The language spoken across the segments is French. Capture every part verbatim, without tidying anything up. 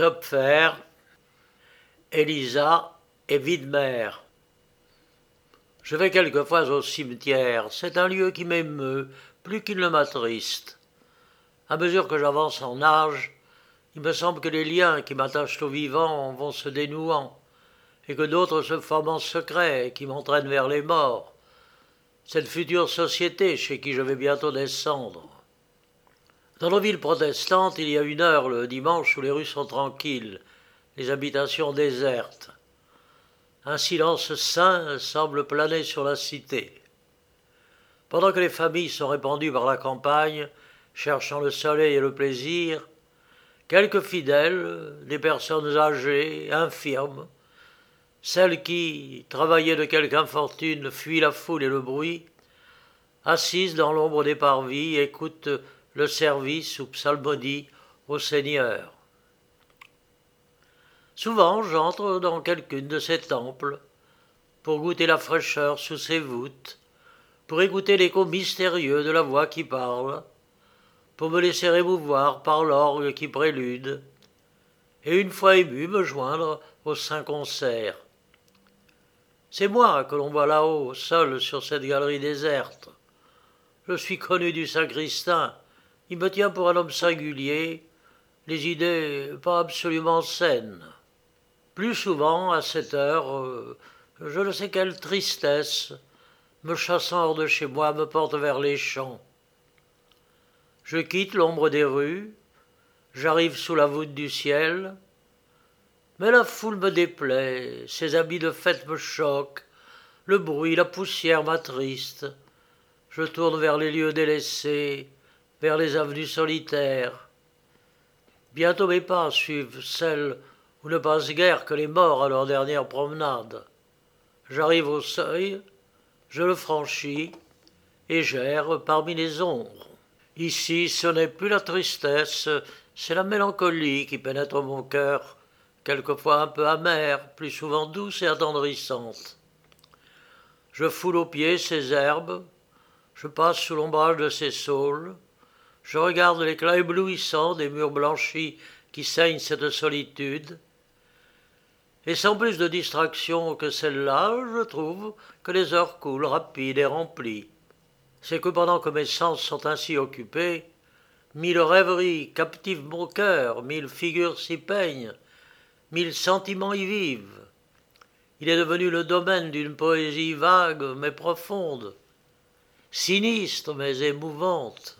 Stopfer, Elisa et Widmer. Je vais quelquefois au cimetière. C'est un lieu qui m'émeut plus qu'il ne m'attriste. À mesure que j'avance en âge, il me semble que les liens qui m'attachent aux vivants vont se dénouant, et que d'autres se forment en secret qui m'entraînent vers les morts, cette future société chez qui je vais bientôt descendre. Dans nos villes protestantes, il y a une heure le dimanche où les rues sont tranquilles, les habitations désertes. Un silence sain semble planer sur la cité. Pendant que les familles sont répandues par la campagne, cherchant le soleil et le plaisir, quelques fidèles, des personnes âgées, infirmes, celles qui, travaillées de quelque infortune, fuient la foule et le bruit, assises dans l'ombre des parvis, écoutent le service ou psalmodie au Seigneur. Souvent, j'entre dans quelqu'une de ces temples pour goûter la fraîcheur sous ses voûtes, pour écouter l'écho mystérieux de la voix qui parle, pour me laisser émouvoir par l'orgue qui prélude, et une fois ému me joindre au saint concert. C'est moi que l'on voit là-haut, seul sur cette galerie déserte. Je suis connu du sacristain, il me tient pour un homme singulier, les idées pas absolument saines. Plus souvent, à cette heure, euh, je ne sais quelle tristesse, me chassant hors de chez moi, me porte vers les champs. Je quitte l'ombre des rues, j'arrive sous la voûte du ciel, mais la foule me déplaît, ses habits de fête me choquent, le bruit, la poussière m'attriste. Je tourne vers les lieux délaissés, vers les avenues solitaires. Bientôt mes pas suivent celles où ne passent guère que les morts à leur dernière promenade. J'arrive au seuil, je le franchis, et j'erre parmi les ombres. Ici, ce n'est plus la tristesse, c'est la mélancolie qui pénètre mon cœur, quelquefois un peu amère, plus souvent douce et attendrissante. Je foule aux pieds ces herbes, je passe sous l'ombrage de ces saules, je regarde l'éclat éblouissant des murs blanchis qui ceignent cette solitude, et sans plus de distraction que celle-là, je trouve que les heures coulent rapides et remplies. C'est que pendant que mes sens sont ainsi occupés, mille rêveries captivent mon cœur, mille figures s'y peignent, mille sentiments y vivent. Il est devenu le domaine d'une poésie vague mais profonde, sinistre mais émouvante.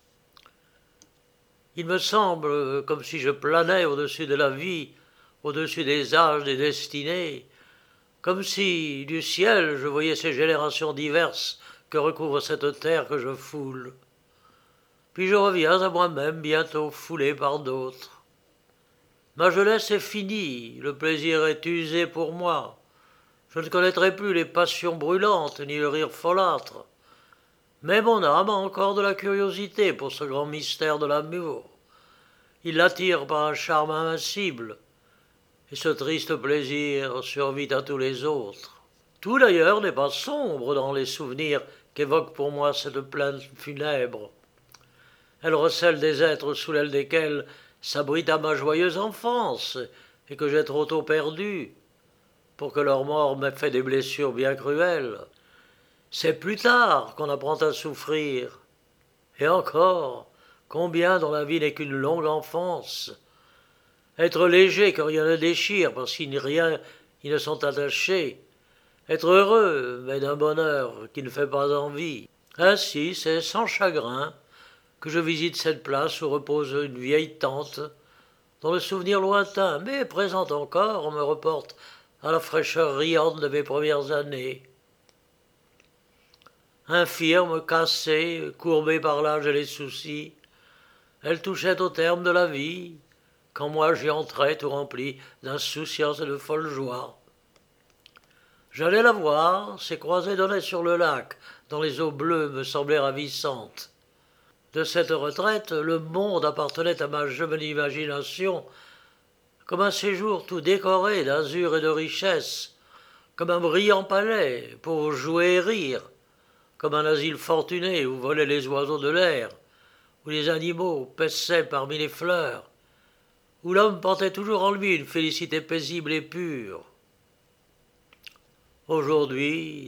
Il me semble comme si je planais au-dessus de la vie, au-dessus des âges, des destinées, comme si du ciel je voyais ces générations diverses que recouvre cette terre que je foule. Puis je reviens à moi-même bientôt foulé par d'autres. Ma jeunesse est finie, le plaisir est usé pour moi. Je ne connaîtrai plus les passions brûlantes ni le rire folâtre. Mais mon âme a encore de la curiosité pour ce grand mystère de l'amour. Il l'attire par un charme invincible, et ce triste plaisir survit à tous les autres. Tout d'ailleurs n'est pas sombre dans les souvenirs qu'évoque pour moi cette plaine funèbre. Elle recèle des êtres sous l'aile desquels s'abrita ma joyeuse enfance, et que j'ai trop tôt perdue, pour que leur mort m'ait fait des blessures bien cruelles. C'est plus tard qu'on apprend à souffrir. Et encore, combien dans la vie n'est qu'une longue enfance. Être léger que rien ne déchire, parce qu'il n'y a rien qui ne sont attachés. Être heureux, mais d'un bonheur qui ne fait pas envie. Ainsi, c'est sans chagrin que je visite cette place où repose une vieille tante, dont le souvenir lointain, mais présent encore, me reporte à la fraîcheur riante de mes premières années. Infirme, cassée, courbée par l'âge et les soucis, elle touchait au terme de la vie, quand moi j'y entrais tout rempli d'insouciance et de folle joie. J'allais la voir, ses croisées donnaient sur le lac, dont les eaux bleues me semblaient ravissantes. De cette retraite, le monde appartenait à ma jeune imagination, comme un séjour tout décoré d'azur et de richesse, comme un brillant palais pour jouer et rire, comme un asile fortuné où volaient les oiseaux de l'air, où les animaux paissaient parmi les fleurs, où l'homme portait toujours en lui une félicité paisible et pure. Aujourd'hui,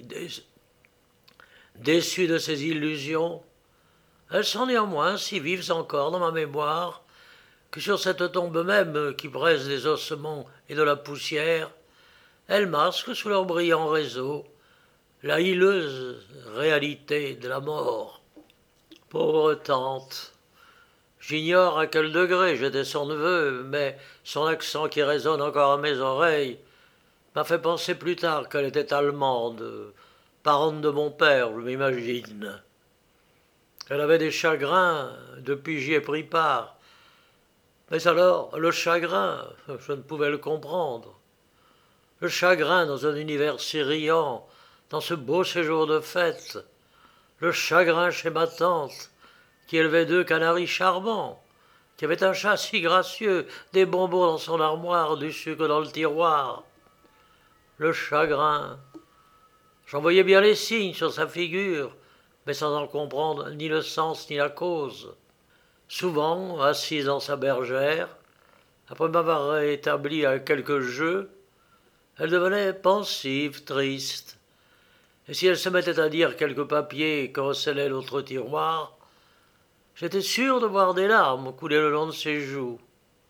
déçu de ces illusions, elles sont néanmoins si vives encore dans ma mémoire que sur cette tombe même qui presse des ossements et de la poussière, elles masquent sous leur brillant réseau la hileuse réalité de la mort. Pauvre tante, j'ignore à quel degré j'étais son neveu, mais son accent qui résonne encore à mes oreilles m'a fait penser plus tard qu'elle était allemande, parente de mon père, je m'imagine. Elle avait des chagrins, depuis j'y ai pris part. Mais alors, le chagrin, je ne pouvais le comprendre. Le chagrin dans un univers si riant, dans ce beau séjour de fête. Le chagrin chez ma tante, qui élevait deux canaris charmants, qui avait un chat si gracieux, des bonbons dans son armoire, du sucre dans le tiroir. Le chagrin. J'en voyais bien les signes sur sa figure, mais sans en comprendre ni le sens ni la cause. Souvent, assise dans sa bergère, après m'avoir établi à quelques jeux, elle devenait pensive, triste, et si elle se mettait à dire quelques papiers que recelait l'autre tiroir, j'étais sûr de voir des larmes couler le long de ses joues.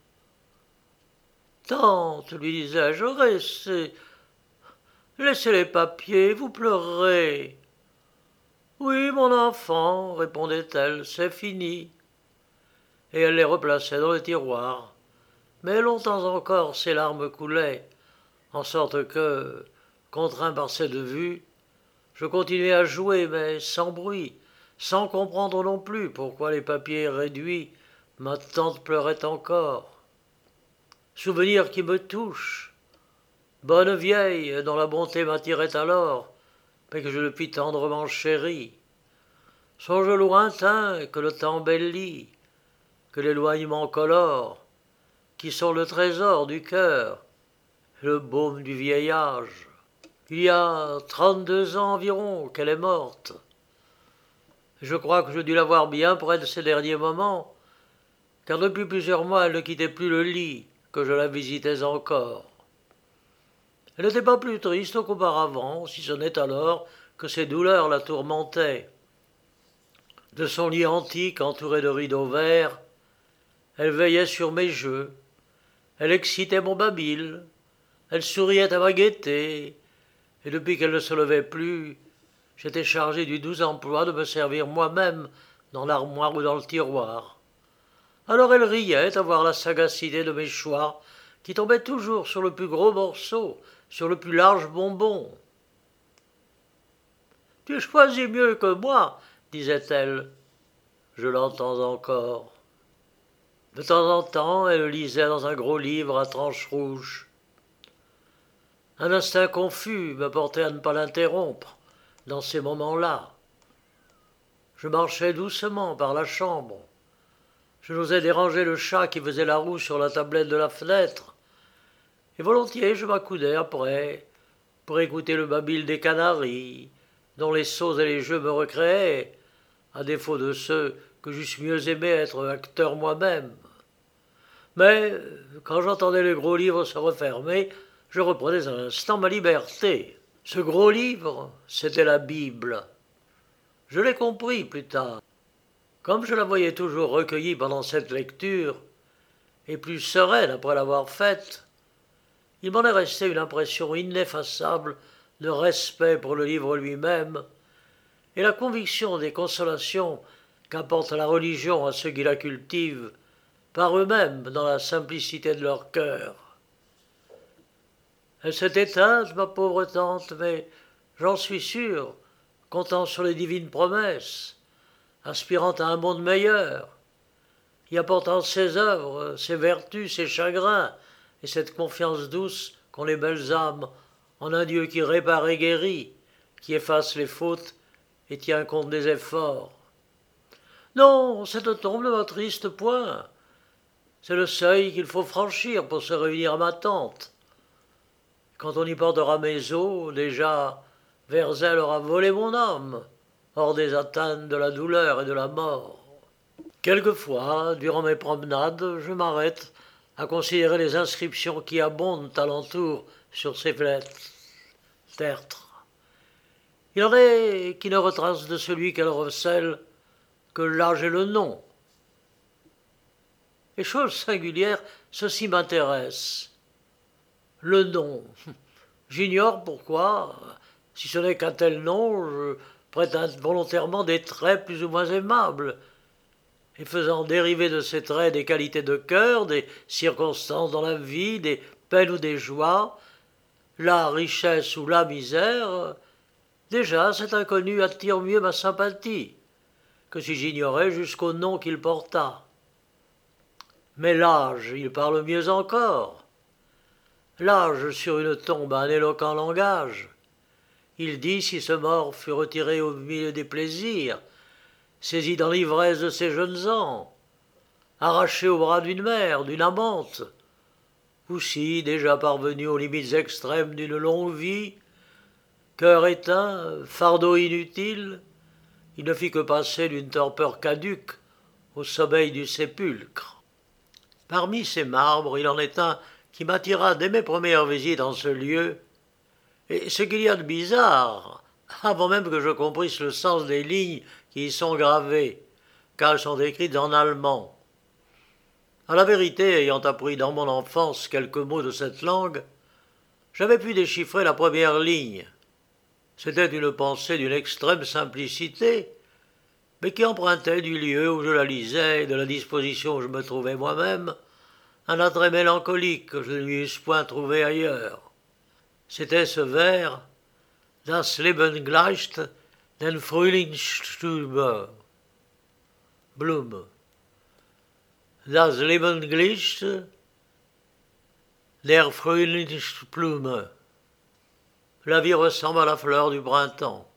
« Tante, lui disais-je, restez, laissez les papiers, vous pleurerez. »« Oui, mon enfant, répondait-elle, c'est fini. » Et elle les replaçait dans le tiroir. Mais longtemps encore ses larmes coulaient, en sorte que, contraint par cette vue, je continuais à jouer, mais sans bruit, sans comprendre non plus pourquoi les papiers réduits, ma tante pleurait encore. Souvenir qui me touche, bonne vieille dont la bonté m'attirait alors, mais que je depuis tendrement chérie. Songe lointain que le temps embellit, que l'éloignement colore, qui sont le trésor du cœur, le baume du vieil âge. Il y a trente-deux ans environ qu'elle est morte. Je crois que je dus la voir bien près de ces derniers moments, car depuis plusieurs mois elle ne quittait plus le lit, que je la visitais encore. Elle n'était pas plus triste qu'auparavant, si ce n'est alors que ses douleurs la tourmentaient. De son lit antique entouré de rideaux verts, elle veillait sur mes jeux, elle excitait mon babil, elle souriait à ma gaieté, et depuis qu'elle ne se levait plus, j'étais chargé du doux emploi de me servir moi-même dans l'armoire ou dans le tiroir. Alors elle riait à voir la sagacité de mes choix, qui tombaient toujours sur le plus gros morceau, sur le plus large bonbon. « Tu choisis mieux que moi, » disait-elle. Je l'entends encore. De temps en temps, elle lisait dans un gros livre à tranches rouges. Un instinct confus me portait à ne pas l'interrompre dans ces moments-là. Je marchais doucement par la chambre. Je n'osais déranger le chat qui faisait la roue sur la tablette de la fenêtre, et volontiers je m'accoudais après pour écouter le babil des canaris, dont les sauts et les jeux me recréaient, à défaut de ceux que j'eusse mieux aimé être acteur moi-même. Mais, quand j'entendais le gros livre se refermer, je reprenais un instant ma liberté. Ce gros livre, c'était la Bible. Je l'ai compris plus tard. Comme je la voyais toujours recueillie pendant cette lecture, et plus sereine après l'avoir faite, il m'en est resté une impression ineffaçable de respect pour le livre lui-même, et la conviction des consolations qu'apporte la religion à ceux qui la cultivent, par eux-mêmes dans la simplicité de leur cœur. Elle s'est éteinte, ma pauvre tante, mais j'en suis sûr, comptant sur les divines promesses, aspirant à un monde meilleur, y apportant ses œuvres, ses vertus, ses chagrins, et cette confiance douce qu'ont les belles âmes en un Dieu qui répare et guérit, qui efface les fautes et tient compte des efforts. Non, cette tombe ne m'attriste point. C'est le seuil qu'il faut franchir pour se réunir à ma tante. Quand on y portera mes os, déjà, vers elle aura volé mon âme, hors des atteintes de la douleur et de la mort. Quelquefois, durant mes promenades, je m'arrête à considérer les inscriptions qui abondent alentour sur ces tertres. Il en est qui ne retracent de celui qu'elle recèle que l'âge et le nom. Et chose singulière, ceci m'intéresse. Le nom. J'ignore pourquoi, si ce n'est qu'un tel nom, je prête involontairement des traits plus ou moins aimables, et faisant dériver de ces traits des qualités de cœur, des circonstances dans la vie, des peines ou des joies, la richesse ou la misère, déjà cet inconnu attire mieux ma sympathie que si j'ignorais jusqu'au nom qu'il porta. Mais l'âge, il parle mieux encore. L'âge sur une tombe a un éloquent langage. Il dit si ce mort fut retiré au milieu des plaisirs, saisi dans l'ivresse de ses jeunes ans, arraché au bras d'une mère, d'une amante, ou si, déjà parvenu aux limites extrêmes d'une longue vie, cœur éteint, fardeau inutile, il ne fit que passer d'une torpeur caduque au sommeil du sépulcre. Parmi ces marbres, il en est un qui m'attira dès mes premières visites en ce lieu, et ce qu'il y a de bizarre, avant même que je comprisse le sens des lignes qui y sont gravées, car elles sont écrites en allemand. À la vérité, ayant appris dans mon enfance quelques mots de cette langue, j'avais pu déchiffrer la première ligne. C'était une pensée d'une extrême simplicité, mais qui empruntait du lieu où je la lisais et de la disposition où je me trouvais moi-même un attrait mélancolique que je ne lui eusse point trouvé ailleurs. C'était ce vers « Das Leben gleicht den Frühlingsstube » Blum. Das Leben gleicht der Frühlingsblume. La vie ressemble à la fleur du printemps.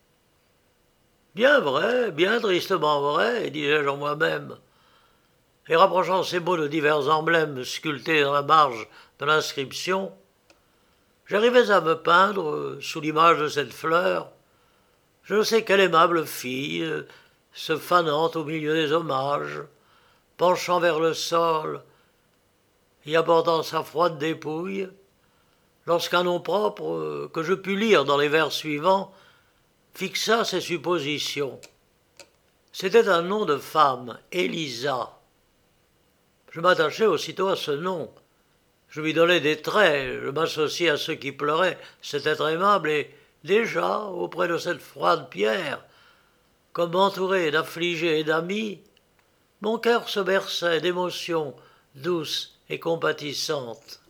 Bien vrai, bien tristement vrai, disais-je en moi-même, et rapprochant ces mots de divers emblèmes sculptés dans la marge de l'inscription, j'arrivais à me peindre, sous l'image de cette fleur, je ne sais quelle aimable fille, se fanant au milieu des hommages, penchant vers le sol et apportant sa froide dépouille, lorsqu'un nom propre, que je pus lire dans les vers suivants, fixa ses suppositions. C'était un nom de femme, Élisa. Je m'attachai aussitôt à ce nom. Je lui donnai des traits, je m'associai à ceux qui pleuraient, cet être aimable, et déjà, auprès de cette froide pierre, comme entouré d'affligés et d'amis, mon cœur se berçait d'émotions douces et compatissantes.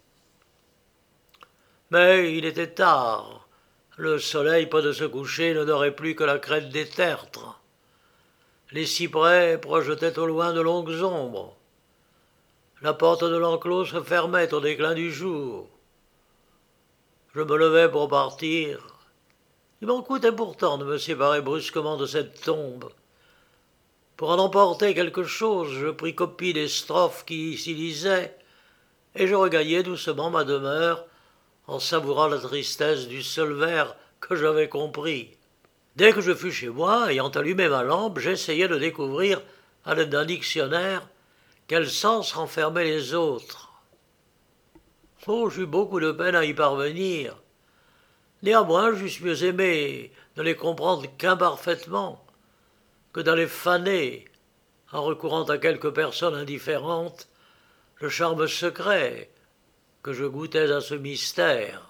Mais il était tard. Le soleil, près de se coucher, ne dorait plus que la crête des tertres. Les cyprès projetaient au loin de longues ombres. La porte de l'enclos se fermait au déclin du jour. Je me levai pour partir. Il m'en coûtait pourtant de me séparer brusquement de cette tombe. Pour en emporter quelque chose, je pris copie des strophes qui s'y lisaient, et je regagnai doucement ma demeure en savourant la tristesse du seul vers que j'avais compris. Dès que je fus chez moi, ayant allumé ma lampe, j'essayai de découvrir, à l'aide d'un dictionnaire, quel sens renfermaient les autres. Oh, j'eus beaucoup de peine à y parvenir. Néanmoins, j'eusse mieux aimé ne les comprendre qu'imparfaitement, que d'aller faner, en recourant à quelques personnes indifférentes, le charme secret que je goûtais à ce mystère.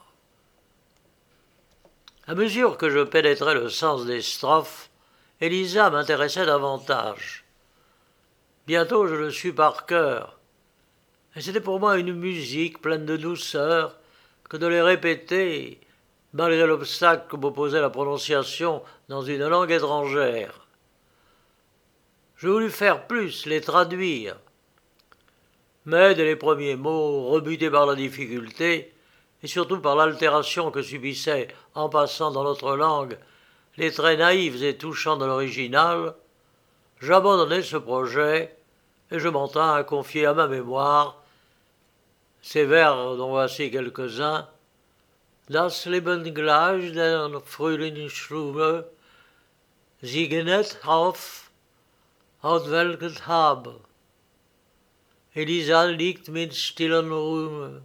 À mesure que je pénétrais le sens des strophes, Élisa m'intéressait davantage. Bientôt je le sus par cœur, et c'était pour moi une musique pleine de douceur que de les répéter, malgré l'obstacle que m'opposait la prononciation dans une langue étrangère. Je voulus faire plus, les traduire, mais dès les premiers mots, rebutés par la difficulté, et surtout par l'altération que subissaient, en passant dans notre langue, les traits naïfs et touchants de l'original, j'abandonnai ce projet, et je m'en tins à confier à ma mémoire ces vers dont voici quelques-uns. Das Leben gleich der Frühlingsblume, sie genäht auf, aus welchem habe. Elisa liegt mit stillen Ruhe,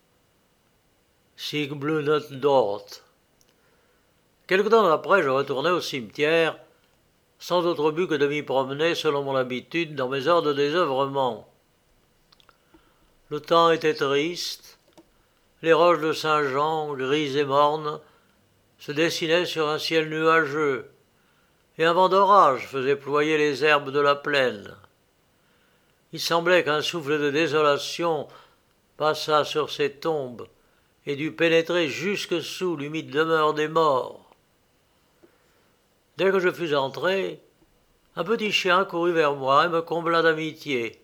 sich blutet dort. Quelque temps après, je retournai au cimetière, sans autre but que de m'y promener selon mon habitude dans mes heures de désœuvrement. Le temps était triste, les roches de Saint-Jean, grises et mornes, se dessinaient sur un ciel nuageux, et un vent d'orage faisait ployer les herbes de la plaine. Il semblait qu'un souffle de désolation passât sur ces tombes et dut pénétrer jusque sous l'humide demeure des morts. Dès que je fus entré, un petit chien courut vers moi et me combla d'amitié.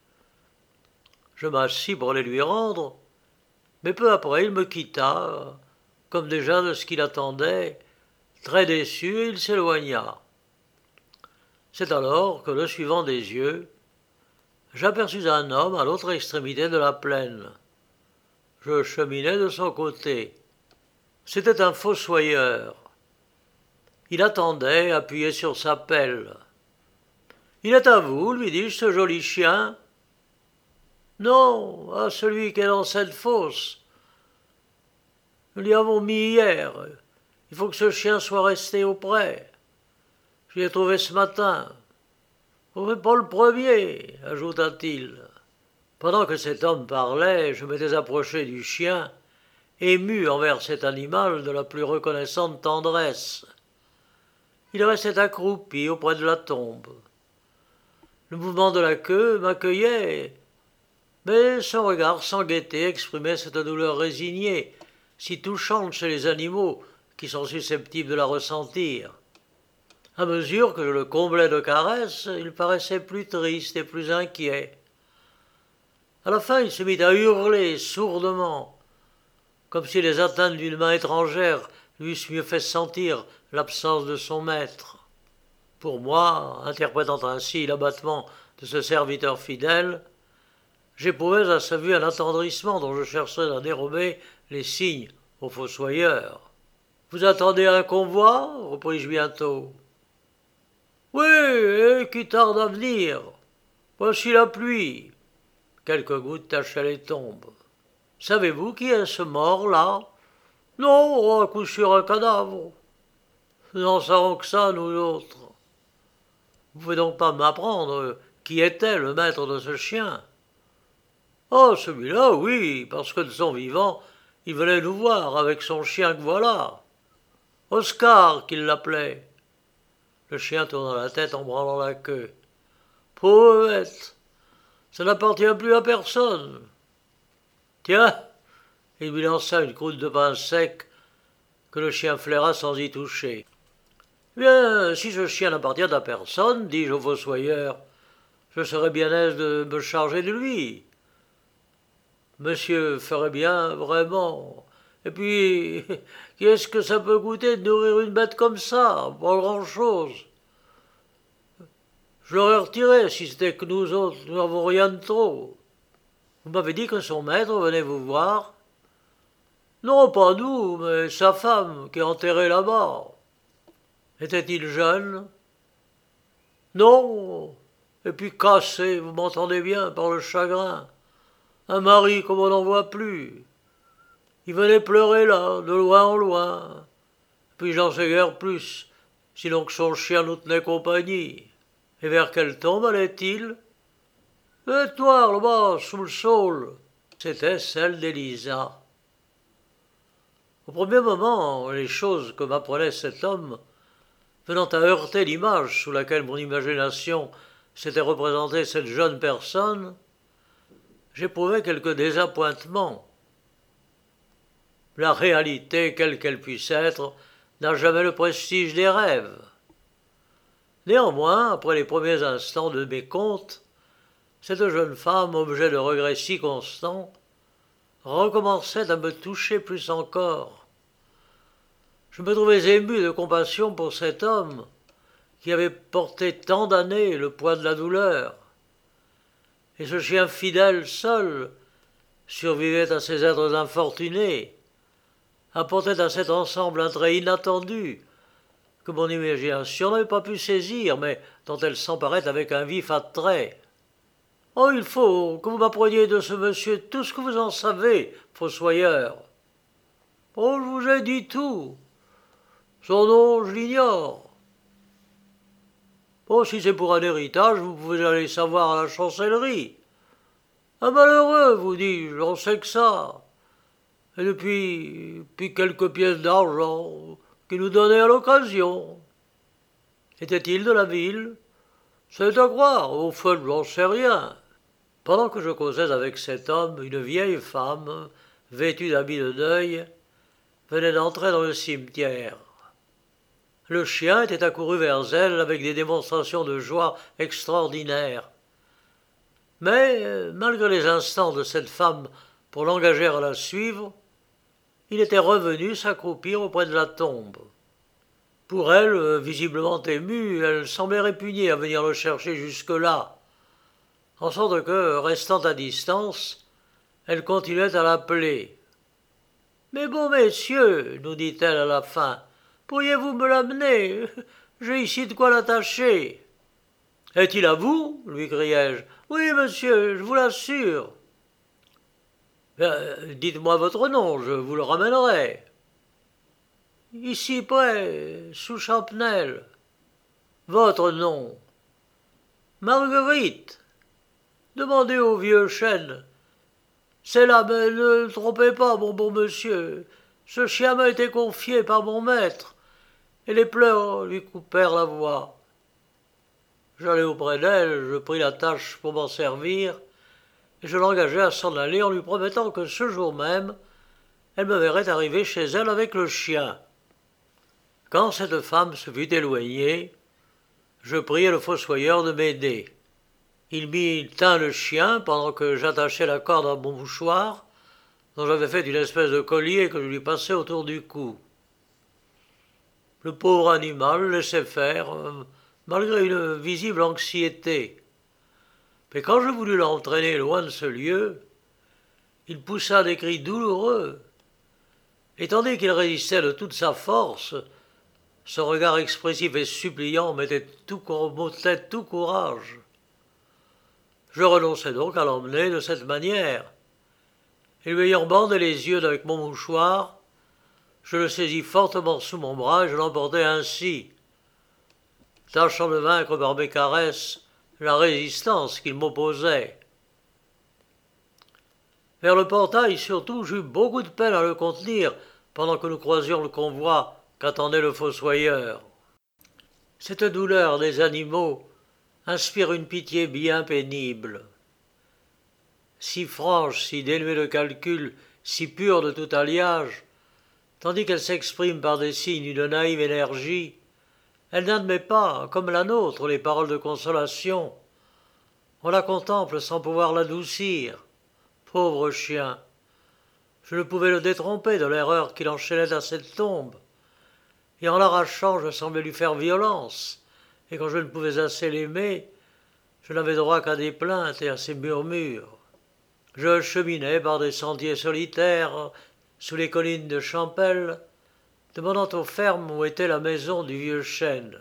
Je m'assis pour les lui rendre, mais peu après il me quitta, comme déjà de ce qu'il attendait, très déçu, et il s'éloigna. C'est alors que, le suivant des yeux, j'aperçus un homme à l'autre extrémité de la plaine. Je cheminai de son côté. C'était un fossoyeur. Il attendait, appuyé sur sa pelle. « Il est à vous, lui dis-je, ce joli chien ?»« Non, à celui qui est dans cette fosse. Nous l'y avons mis hier. Il faut que ce chien soit resté auprès. Je l'ai trouvé ce matin. Vous n'êtes pas le premier, ajouta-t-il. Pendant que cet homme parlait, je m'étais approché du chien, ému envers cet animal de la plus reconnaissante tendresse. Il restait accroupi auprès de la tombe. Le mouvement de la queue m'accueillait, mais son regard sans gaieté exprimait cette douleur résignée, si touchante chez les animaux qui sont susceptibles de la ressentir. À mesure que je le comblais de caresses, il paraissait plus triste et plus inquiet. À la fin, il se mit à hurler sourdement, comme si les atteintes d'une main étrangère lui eussent mieux fait sentir l'absence de son maître. Pour moi, interprétant ainsi l'abattement de ce serviteur fidèle, j'éprouvais à sa vue un attendrissement dont je cherchais à dérober les signes au fossoyeur. « Vous attendez un convoi ?» repris-je bientôt. « Oui, et qui tarde à venir. Voici la pluie. » Quelques gouttes tachaient les tombes. « Savez-vous qui est ce mort-là ?»« Non, à coup sûr un cadavre. Nous n'en savons que ça, nous autres. Vous ne pouvez donc pas m'apprendre qui était le maître de ce chien ?»« Oh, celui-là, oui, parce que de son vivant, il venait nous voir avec son chien que voilà. Oscar, qu'il l'appelait. » Le chien tourna la tête en branlant la queue. « Pauvre bête, ça n'appartient plus à personne. Tiens !» Il lui lança une croûte de pain sec que le chien flaira sans y toucher. « Bien, si ce chien n'appartient à personne, dis-je au fossoyeur, je serais bien aise de me charger de lui. Monsieur ferait bien, vraiment. Et puis, qu'est-ce que ça peut coûter de nourrir une bête comme ça? Pas grand-chose. Je l'aurais retiré si c'était que nous autres, nous n'avons rien de trop. Vous m'avez dit que son maître venait vous voir? » »« Non, pas nous, mais sa femme, qui est enterrée là-bas. » »« Était-il jeune? » »« Non, et puis cassé, vous m'entendez bien, par le chagrin. Un mari comme on n'en voit plus. Il venait pleurer là, de loin en loin. Puis j'en sais guère plus, sinon que son chien nous tenait compagnie. Et vers quelle tombe allait-il? L'étoile, là-bas, sous le saule. C'était celle d'Élisa. Au premier moment, les choses que m'apprenait cet homme, venant à heurter l'image sous laquelle mon imagination s'était représentée cette jeune personne, j'éprouvais quelque désappointement. La réalité, quelle qu'elle puisse être, n'a jamais le prestige des rêves. Néanmoins, après les premiers instants de mécompte, cette jeune femme, objet de regrets si constants, recommençait à me toucher plus encore. Je me trouvais ému de compassion pour cet homme qui avait porté tant d'années le poids de la douleur. Et ce chien fidèle seul survivait à ces êtres infortunés, apportait à cet ensemble un trait inattendu que mon imagination n'avait pas pu saisir, mais dont elle s'emparait avec un vif attrait. Oh, il faut que vous m'appreniez de ce monsieur tout ce que vous en savez, fossoyeur. Oh, je vous ai dit tout. Son nom, je l'ignore. Oh, si c'est pour un héritage, vous pouvez aller savoir à la chancellerie. Un malheureux, vous dis-je, on sait que ça. Et depuis, puis quelques pièces d'argent qu'il nous donnait à l'occasion. Était-il de la ville? C'est à croire, au fond, j'en sais rien. Pendant que je causais avec cet homme, une vieille femme, vêtue d'habits de deuil, venait d'entrer dans le cimetière. Le chien était accouru vers elle avec des démonstrations de joie extraordinaires. Mais, malgré les instants de cette femme pour l'engager à la suivre, il était revenu s'accroupir auprès de la tombe. Pour elle, visiblement émue, elle semblait répugnée à venir le chercher jusque-là, en sorte que, restant à distance, elle continuait à l'appeler. « Mais bon messieurs, nous dit-elle à la fin, pourriez-vous me l'amener? J'ai ici de quoi l'attacher. »« Est-il à vous ?» lui criai-je. « Oui, monsieur, je vous l'assure. »« Dites-moi votre nom, je vous le ramènerai. »« Ici près, sous Champnel. »« Votre nom ?»« Marguerite. »« Demandez au vieux chêne. C'est là, mais ne le trompez pas, mon bon monsieur. Ce chien m'a été confié par mon maître, et les pleurs lui coupèrent la voix. J'allai auprès d'elle, je pris la tâche pour m'en servir, et je l'engageai à s'en aller en lui promettant que ce jour même, elle me verrait arriver chez elle avec le chien. Quand cette femme se fut éloignée, je priai le fossoyeur de m'aider. Il m'y tint le chien pendant que j'attachais la corde à mon mouchoir, dont j'avais fait une espèce de collier que je lui passai autour du cou. Le pauvre animal laissait faire, euh, malgré une visible anxiété. Mais quand je voulus l'entraîner loin de ce lieu, il poussa des cris douloureux, et tandis qu'il résistait de toute sa force, son regard expressif et suppliant m'était tout, m'ôtait tout courage. Je renonçai donc à l'emmener de cette manière, et lui ayant bandé les yeux avec mon mouchoir, je le saisis fortement sous mon bras et je l'emportai ainsi, tâchant de vaincre par mes caresses la résistance qu'il m'opposait. Vers le portail surtout, j'eus beaucoup de peine à le contenir pendant que nous croisions le convoi qu'attendait le fossoyeur. Cette douleur des animaux inspire une pitié bien pénible. Si franche, si dénuée de calcul, si pure de tout alliage, tandis qu'elle s'exprime par des signes d'une naïve énergie, elle n'admet pas, comme la nôtre, les paroles de consolation. On la contemple sans pouvoir l'adoucir. Pauvre chien! Je ne pouvais le détromper de l'erreur qu'il enchaînait à cette tombe, et en l'arrachant, je semblais lui faire violence, et quand je ne pouvais assez l'aimer, je n'avais droit qu'à des plaintes et à ses murmures. Je cheminais par des sentiers solitaires, sous les collines de Champel, demandant aux fermes où était la maison du vieux chêne.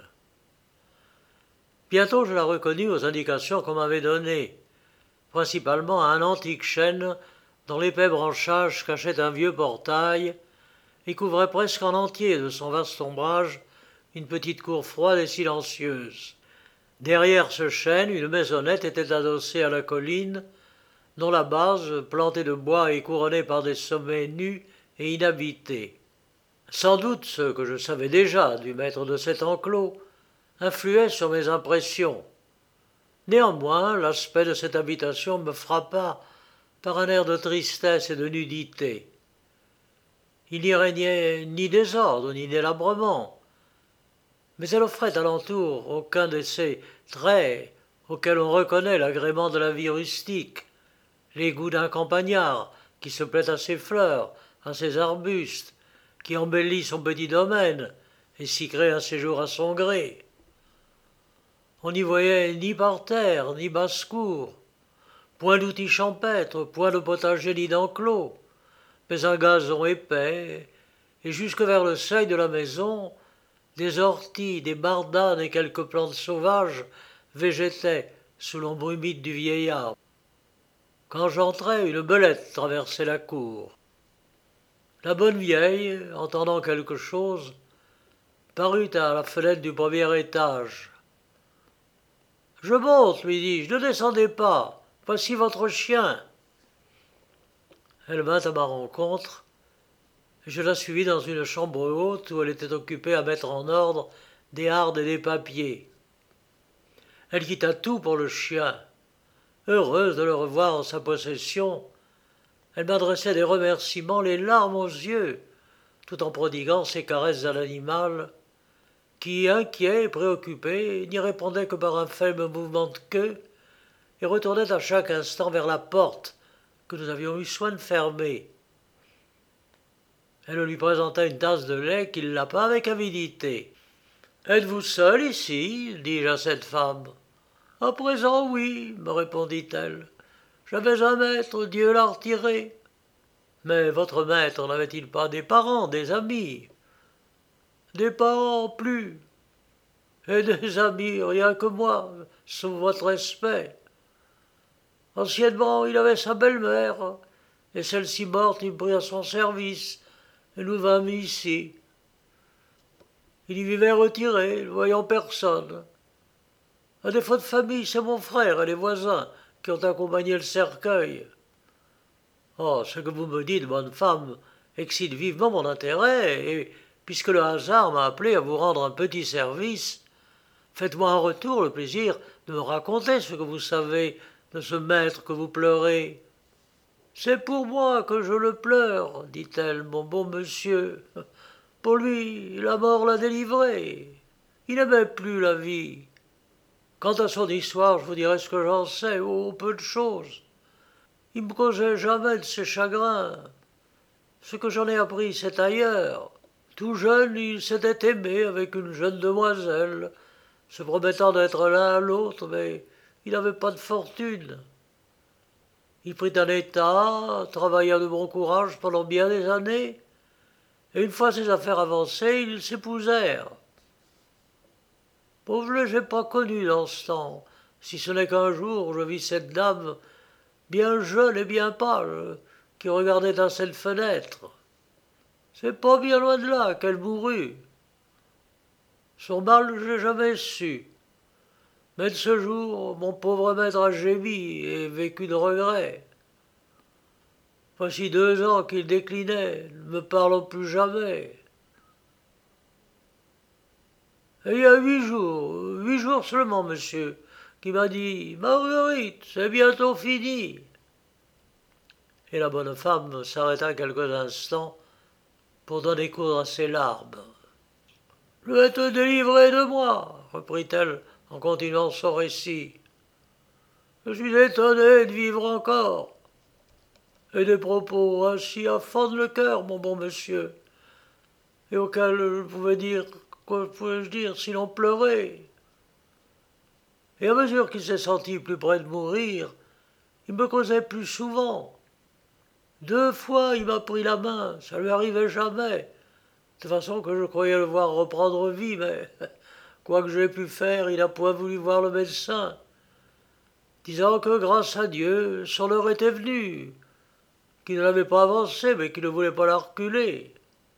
Bientôt je la reconnus aux indications qu'on m'avait données, principalement à un antique chêne dont l'épais branchage cachait un vieux portail et couvrait presque en entier de son vaste ombrage une petite cour froide et silencieuse. Derrière ce chêne, une maisonnette était adossée à la colline, dont la base, plantée de bois et couronnée par des sommets nus et inhabités. Sans doute ce que je savais déjà du maître de cet enclos influait sur mes impressions. Néanmoins, l'aspect de cette habitation me frappa par un air de tristesse et de nudité. Il n'y régnait ni désordre ni délabrement, mais elle offrait alentour aucun de ces traits auxquels on reconnaît l'agrément de la vie rustique, les goûts d'un campagnard qui se plaît à ses fleurs, à ses arbustes, qui embellit son petit domaine et s'y crée un séjour à son gré. On n'y voyait ni parterre, ni basse-cour, point d'outils champêtres, point de potager ni d'enclos, mais un gazon épais, et jusque vers le seuil de la maison, des orties, des bardanes et quelques plantes sauvages végétaient sous l'ombre humide du vieil arbre. Quand j'entrais, une belette traversait la cour. La bonne vieille, entendant quelque chose, parut à la fenêtre du premier étage. Je monte, lui dis-je, ne descendez pas, voici votre chien. Elle vint à ma rencontre, et je la suivis dans une chambre haute où elle était occupée à mettre en ordre des hardes et des papiers. Elle quitta tout pour le chien. Heureuse de le revoir en sa possession, elle m'adressait des remerciements, les larmes aux yeux, tout en prodiguant ses caresses à l'animal, qui, inquiet et préoccupé, n'y répondait que par un faible mouvement de queue et retournait à chaque instant vers la porte que nous avions eu soin de fermer. Elle lui présenta une tasse de lait qu'il lapa avec avidité. « Êtes-vous seul ici » dis-je à cette femme. « À présent, oui, » me répondit-elle. « J'avais un maître, Dieu l'a retiré. »« Mais votre maître n'avait-il pas des parents, des amis ?»« Des parents, plus. Et des amis, rien que moi, sauf votre respect. Anciennement, il avait sa belle-mère, et celle-ci morte, il me prit à son service, et nous vînmes ici. Il y vivait retiré, ne voyant personne. À défaut de famille, c'est mon frère et les voisins qui ont accompagné le cercueil. Oh, ce que vous me dites, bonne femme, excite vivement mon intérêt, et puisque le hasard m'a appelé à vous rendre un petit service, faites-moi en retour le plaisir de me raconter ce que vous savez de ce maître que vous pleurez. C'est pour moi que je le pleure, dit-elle, mon bon monsieur. Pour lui, la mort l'a délivré. Il n'aimait plus la vie. Quant à son histoire, je vous dirai ce que j'en sais, oh, peu de choses. Il me causait jamais de ses chagrins. Ce que j'en ai appris, c'est ailleurs. Tout jeune, il s'était aimé avec une jeune demoiselle, se promettant d'être l'un à l'autre, mais il n'avait pas de fortune. Il prit un état, travailla de bon courage pendant bien des années, et une fois ses affaires avancées, ils s'épousèrent. Pauvre, je n'ai pas connu dans ce temps, si ce n'est qu'un jour je vis cette dame, bien jeune et bien pâle, qui regardait dans cette fenêtre. C'est pas bien loin de là qu'elle mourut. Son mal, je n'ai jamais su. Mais de ce jour, mon pauvre maître a gémi et vécu de regret. Voici deux ans qu'il déclinait, ne me parlant plus jamais. Et il y a huit jours, huit jours seulement, monsieur, qui m'a dit « Marguerite, c'est bientôt fini !» Et la bonne femme s'arrêta quelques instants pour donner cours à ses larmes. « Je vais te délivrer de moi, reprit-elle en continuant son récit. Je suis étonné de vivre encore. Et des propos ainsi affondent le cœur, mon bon monsieur, et auxquels je pouvais dire, quoi pouvais-je dire, sinon pleurer. Et à mesure qu'il s'est senti plus près de mourir, il me causait plus souvent. Deux fois, il m'a pris la main, ça lui arrivait jamais, de façon que je croyais le voir reprendre vie, mais quoi que j'ai pu faire, il n'a point voulu voir le médecin, disant que, grâce à Dieu, son heure était venue, qu'il ne l'avait pas avancée, mais qu'il ne voulait pas la reculer.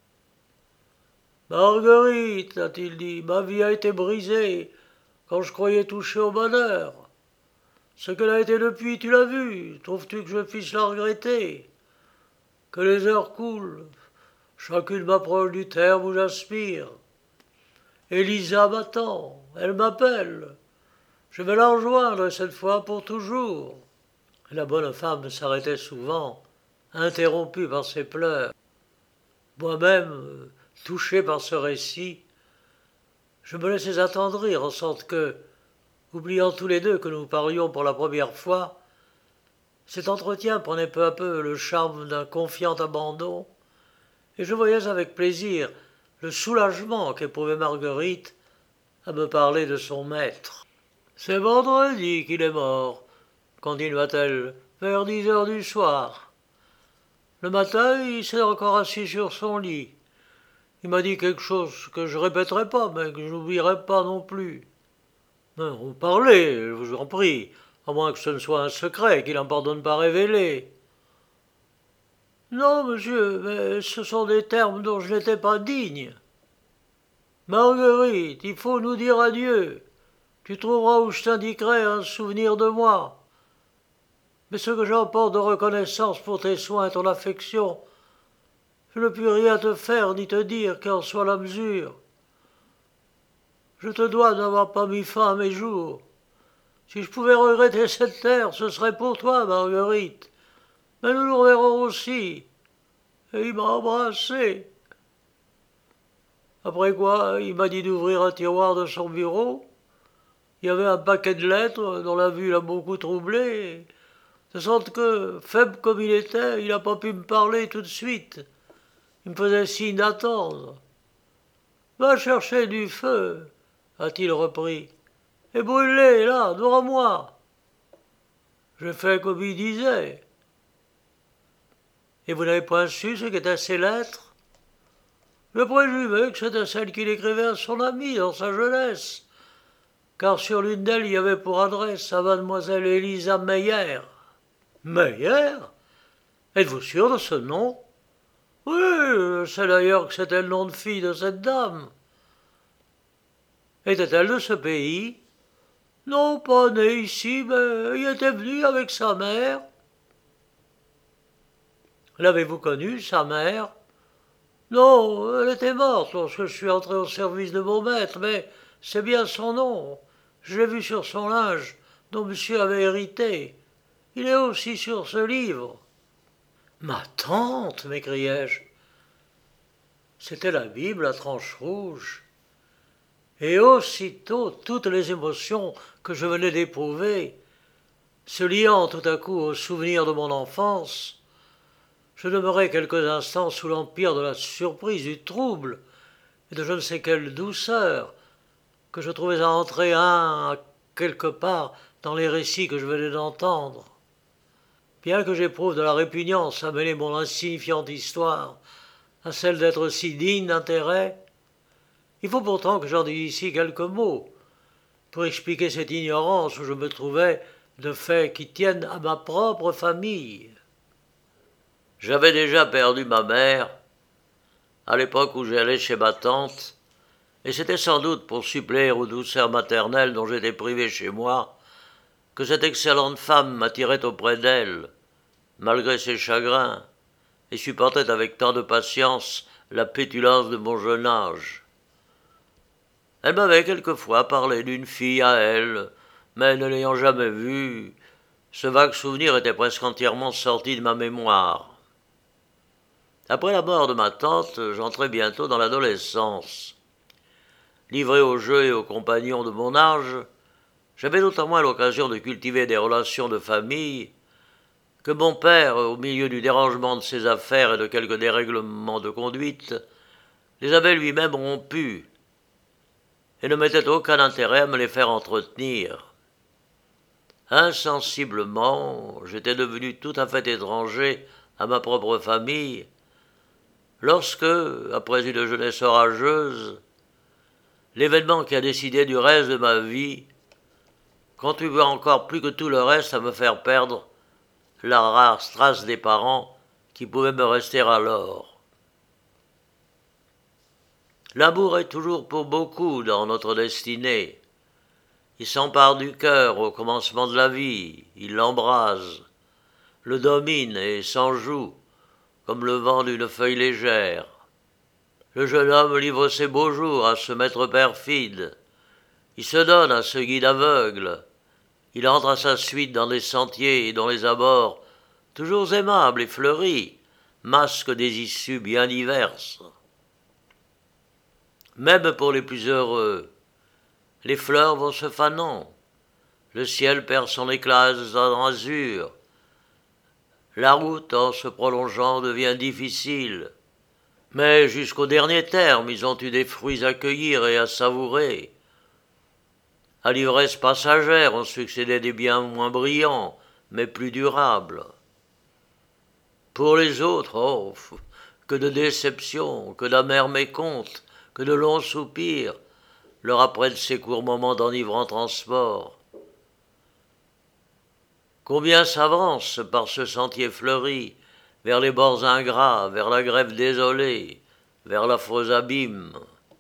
« Marguerite, a-t-il dit, ma vie a été brisée quand je croyais toucher au bonheur. Ce qu'elle a été depuis, tu l'as vu, trouves-tu que je puisse la regretter? Que les heures coulent, chacune m'approche du terme où j'aspire. Élisa m'attend, elle m'appelle. Je vais la rejoindre cette fois pour toujours. » La bonne femme s'arrêtait souvent, interrompue par ses pleurs. Moi-même, touché par ce récit, je me laissais attendrir en sorte que, oubliant tous les deux que nous parlions pour la première fois, cet entretien prenait peu à peu le charme d'un confiant abandon, et je voyais avec plaisir le soulagement qu'éprouvait Marguerite à me parler de son maître. « C'est vendredi qu'il est mort, » continua-t-elle, « vers dix heures du soir. Le matin, il s'est encore assis sur son lit. Il m'a dit quelque chose que je répéterai pas, mais que je n'oublierai pas non plus. Mais on parlait, je vous en prie, à moins que ce ne soit un secret qu'il n'en pardonne pas révéler. Non, monsieur, mais ce sont des termes dont je n'étais pas digne. Marguerite, il faut nous dire adieu. Tu trouveras où je t'indiquerai un souvenir de moi. Mais ce que j'emporte de reconnaissance pour tes soins et ton affection, je ne puis rien te faire ni te dire qu'en soit la mesure. Je te dois d'avoir pas mis fin à mes jours. Si je pouvais regretter cette terre, ce serait pour toi, Marguerite. Mais nous nous reverrons aussi. Et il m'a embrassé. Après quoi, il m'a dit d'ouvrir un tiroir de son bureau. Il y avait un paquet de lettres dont la vue l'a beaucoup troublé, de sorte que, faible comme il était, il n'a pas pu me parler tout de suite. Il me faisait signe d'attendre. Va chercher du feu, a-t-il repris, et brûle-les, là, devant moi. J'ai fait comme il disait. Et vous n'avez point su ce qu'étaient ces lettres? Je présumais que c'était celles qu'il écrivait à son ami dans sa jeunesse, car sur l'une d'elles il y avait pour adresse à mademoiselle Élisa Meyer. Meyer? Êtes-vous sûr de ce nom? Oui, je sais d'ailleurs que c'était le nom de fille de cette dame. Était-elle de ce pays? Non, pas née ici, mais y était venue avec sa mère. L'avez-vous connue, sa mère? Non, elle était morte lorsque je suis entré au service de mon maître, mais c'est bien son nom. Je l'ai vu sur son linge, dont monsieur avait hérité. Il est aussi sur ce livre. Ma tante, m'écriai-je. C'était la Bible à tranche rouge. Et aussitôt, toutes les émotions que je venais d'éprouver, se liant tout à coup au souvenir de mon enfance, je demeurai quelques instants sous l'empire de la surprise, du trouble et de je ne sais quelle douceur que je trouvais à entrer un à quelque part dans les récits que je venais d'entendre. Bien que j'éprouve de la répugnance à mêler mon insignifiante histoire à celle d'être si digne d'intérêt, il faut pourtant que j'en dise ici quelques mots pour expliquer cette ignorance où je me trouvais de faits qui tiennent à ma propre famille. J'avais déjà perdu ma mère à l'époque où j'allais chez ma tante, et c'était sans doute pour suppléer aux douceurs maternelles dont j'étais privé chez moi que cette excellente femme m'attirait auprès d'elle, malgré ses chagrins, et supportait avec tant de patience la pétulance de mon jeune âge. Elle m'avait quelquefois parlé d'une fille à elle, mais ne l'ayant jamais vue, ce vague souvenir était presque entièrement sorti de ma mémoire. Après la mort de ma tante, j'entrai bientôt dans l'adolescence. Livré aux jeux et aux compagnons de mon âge, j'avais d'autant moins l'occasion de cultiver des relations de famille que mon père, au milieu du dérangement de ses affaires et de quelques dérèglements de conduite, les avait lui-même rompues et ne mettait aucun intérêt à me les faire entretenir. Insensiblement, j'étais devenu tout à fait étranger à ma propre famille, lorsque, après une jeunesse orageuse, l'événement qui a décidé du reste de ma vie contribua encore plus que tout le reste à me faire perdre la rare trace des parents qui pouvaient me rester alors. L'amour est toujours pour beaucoup dans notre destinée. Il s'empare du cœur au commencement de la vie, il l'embrase, le domine et s'en joue, comme le vent d'une feuille légère. Le jeune homme livre ses beaux jours à ce maître perfide, il se donne à ce guide aveugle, il entre à sa suite dans des sentiers dont les abords, toujours aimables et fleuris, masquent des issues bien diverses. Même pour les plus heureux, les fleurs vont se fanant, le ciel perd son éclat en azur, la route, en se prolongeant, devient difficile, mais jusqu'au dernier terme, ils ont eu des fruits à cueillir et à savourer. À l'ivresse passagère ont succédé des biens moins brillants, mais plus durables. Pour les autres, oh, que de déceptions, que d'amers mécomptes, que de longs soupirs leur apprennent ces courts moments d'enivrant transport. Combien s'avance par ce sentier fleuri, vers les bords ingrats, vers la grève désolée, vers l'affreux abîme.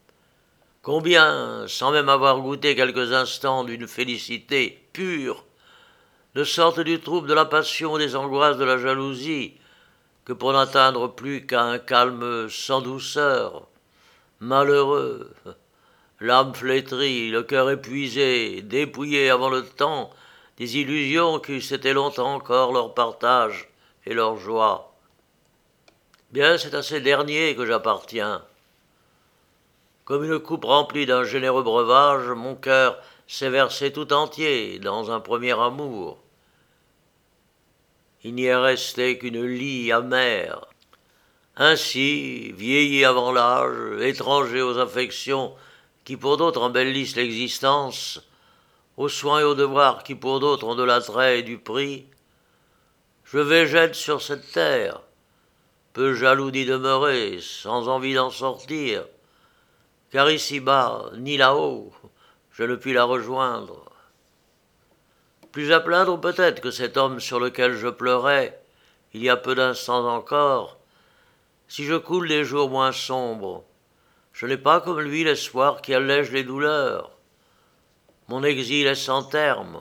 Combien, sans même avoir goûté quelques instants d'une félicité pure, ne sortent du trouble de la passion et des angoisses de la jalousie, que pour n'atteindre plus qu'à un calme sans douceur, malheureux, l'âme flétrie, le cœur épuisé, dépouillé avant le temps, des illusions qui eussent été longtemps encore leur partage et leur joie. Bien, c'est à ces derniers que j'appartiens. Comme une coupe remplie d'un généreux breuvage, mon cœur s'est versé tout entier dans un premier amour. Il n'y est resté qu'une lie amère. Ainsi, vieilli avant l'âge, étranger aux affections qui pour d'autres embellissent l'existence, aux soins et aux devoirs qui pour d'autres ont de l'attrait et du prix, je végète sur cette terre, peu jaloux d'y demeurer, sans envie d'en sortir, car ici-bas, ni là-haut, je ne puis la rejoindre. Plus à plaindre peut-être que cet homme sur lequel je pleurais, il y a peu d'instants encore, si je coule des jours moins sombres, je n'ai pas comme lui l'espoir qui allège les douleurs. Mon exil est sans terme.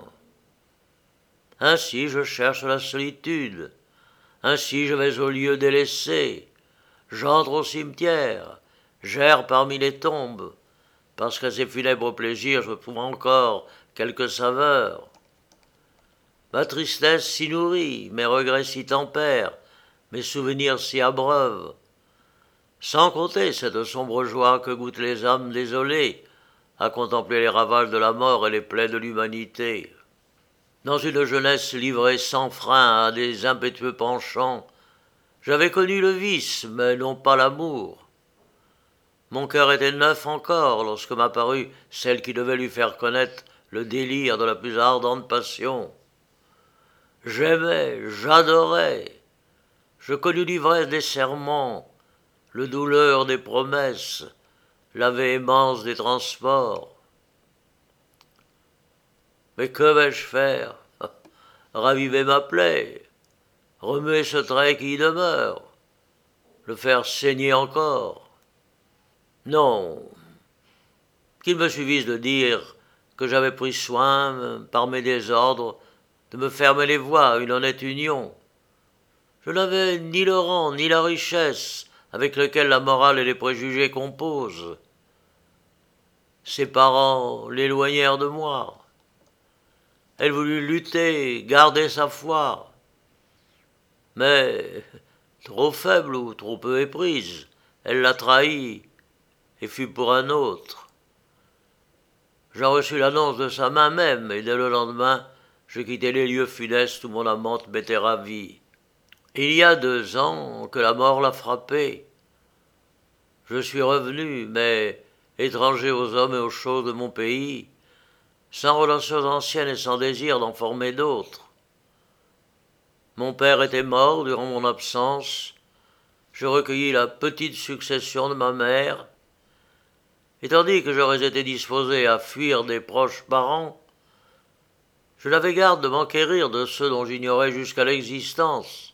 Ainsi je cherche la solitude, ainsi je vais aux lieux délaissés, j'entre au cimetière, j'erre parmi les tombes, parce qu'à ces funèbres plaisirs je trouve encore quelque saveur. Ma tristesse s'y nourrit, mes regrets s'y tempèrent, mes souvenirs s'y abreuvent, sans compter cette sombre joie que goûtent les âmes désolées à contempler les ravages de la mort et les plaies de l'humanité. Dans une jeunesse livrée sans frein à des impétueux penchants, j'avais connu le vice, mais non pas l'amour. Mon cœur était neuf encore lorsque m'apparut celle qui devait lui faire connaître le délire de la plus ardente passion. J'aimais, j'adorais, je connus l'ivresse des serments, le douleur des promesses, la véhémence des transports. Mais que vais-je faire? Raviver ma plaie, remuer ce trait qui y demeure, le faire saigner encore. Non, qu'il me suffise de dire que j'avais pris soin, par mes désordres, de me fermer les voies à une honnête union. Je n'avais ni le rang, ni la richesse avec lesquels la morale et les préjugés composent. Ses parents l'éloignèrent de moi. Elle voulut lutter, garder sa foi. Mais, trop faible ou trop peu éprise, elle la trahit et fut pour un autre. J'en reçus l'annonce de sa main même, et dès le lendemain, je quittai les lieux funestes où mon amante m'était ravie. Il y a deux ans que la mort l'a frappée. Je suis revenu, mais étranger aux hommes et aux choses de mon pays, sans relations anciennes et sans désir d'en former d'autres. Mon père était mort durant mon absence, je recueillis la petite succession de ma mère, et tandis que j'aurais été disposé à fuir des proches parents, je n'avais garde de m'enquérir de ceux dont j'ignorais jusqu'à l'existence.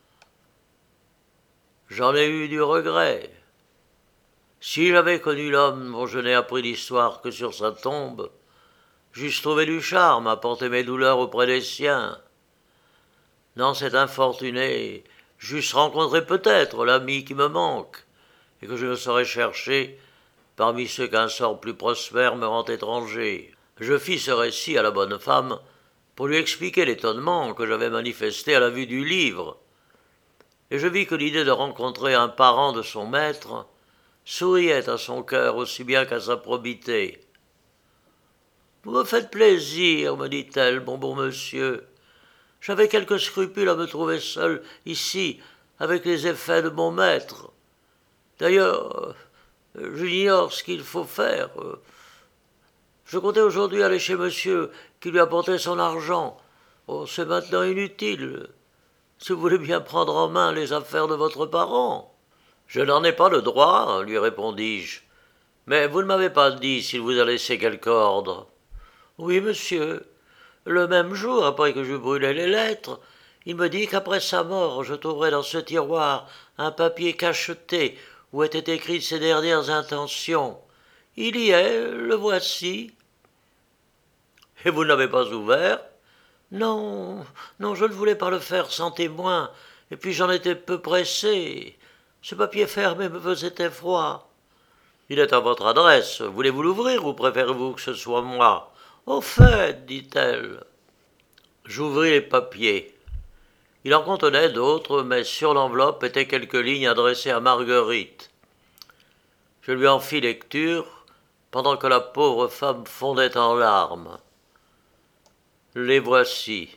J'en ai eu du regret. Si j'avais connu l'homme dont je n'ai appris l'histoire que sur sa tombe, j'eusse trouvé du charme à porter mes douleurs auprès des siens. Dans cet infortuné, j'eusse rencontré peut-être l'ami qui me manque, et que je ne saurais chercher parmi ceux qu'un sort plus prospère me rend étranger. Je fis ce récit à la bonne femme pour lui expliquer l'étonnement que j'avais manifesté à la vue du livre, et je vis que l'idée de rencontrer un parent de son maître souriait à son cœur aussi bien qu'à sa probité. « Vous me faites plaisir, me dit-elle, mon bon monsieur. J'avais quelques scrupules à me trouver seul ici, avec les effets de mon maître. D'ailleurs, j'ignore ce qu'il faut faire. Je comptais aujourd'hui aller chez monsieur qui lui apportait son argent. Oh, c'est maintenant inutile. Si vous voulez bien prendre en main les affaires de votre parent. »« Je n'en ai pas le droit, lui répondis-je. Mais vous ne m'avez pas dit s'il vous a laissé quelque ordre. »« Oui, monsieur. Le même jour, après que je brûlais les lettres, il me dit qu'après sa mort, je trouverais dans ce tiroir un papier cacheté où étaient écrites ses dernières intentions. Il y est, le voici. Et vous n'avez pas ouvert? Non, non, je ne voulais pas le faire sans témoin, et puis j'en étais peu pressé. Ce papier fermé me faisait effroi. Il est à votre adresse. Voulez-vous l'ouvrir ou préférez-vous que ce soit moi? Au fait, dit-elle. J'ouvris les papiers. Il en contenait d'autres, mais sur l'enveloppe étaient quelques lignes adressées à Marguerite. Je lui en fis lecture, pendant que la pauvre femme fondait en larmes. Les voici.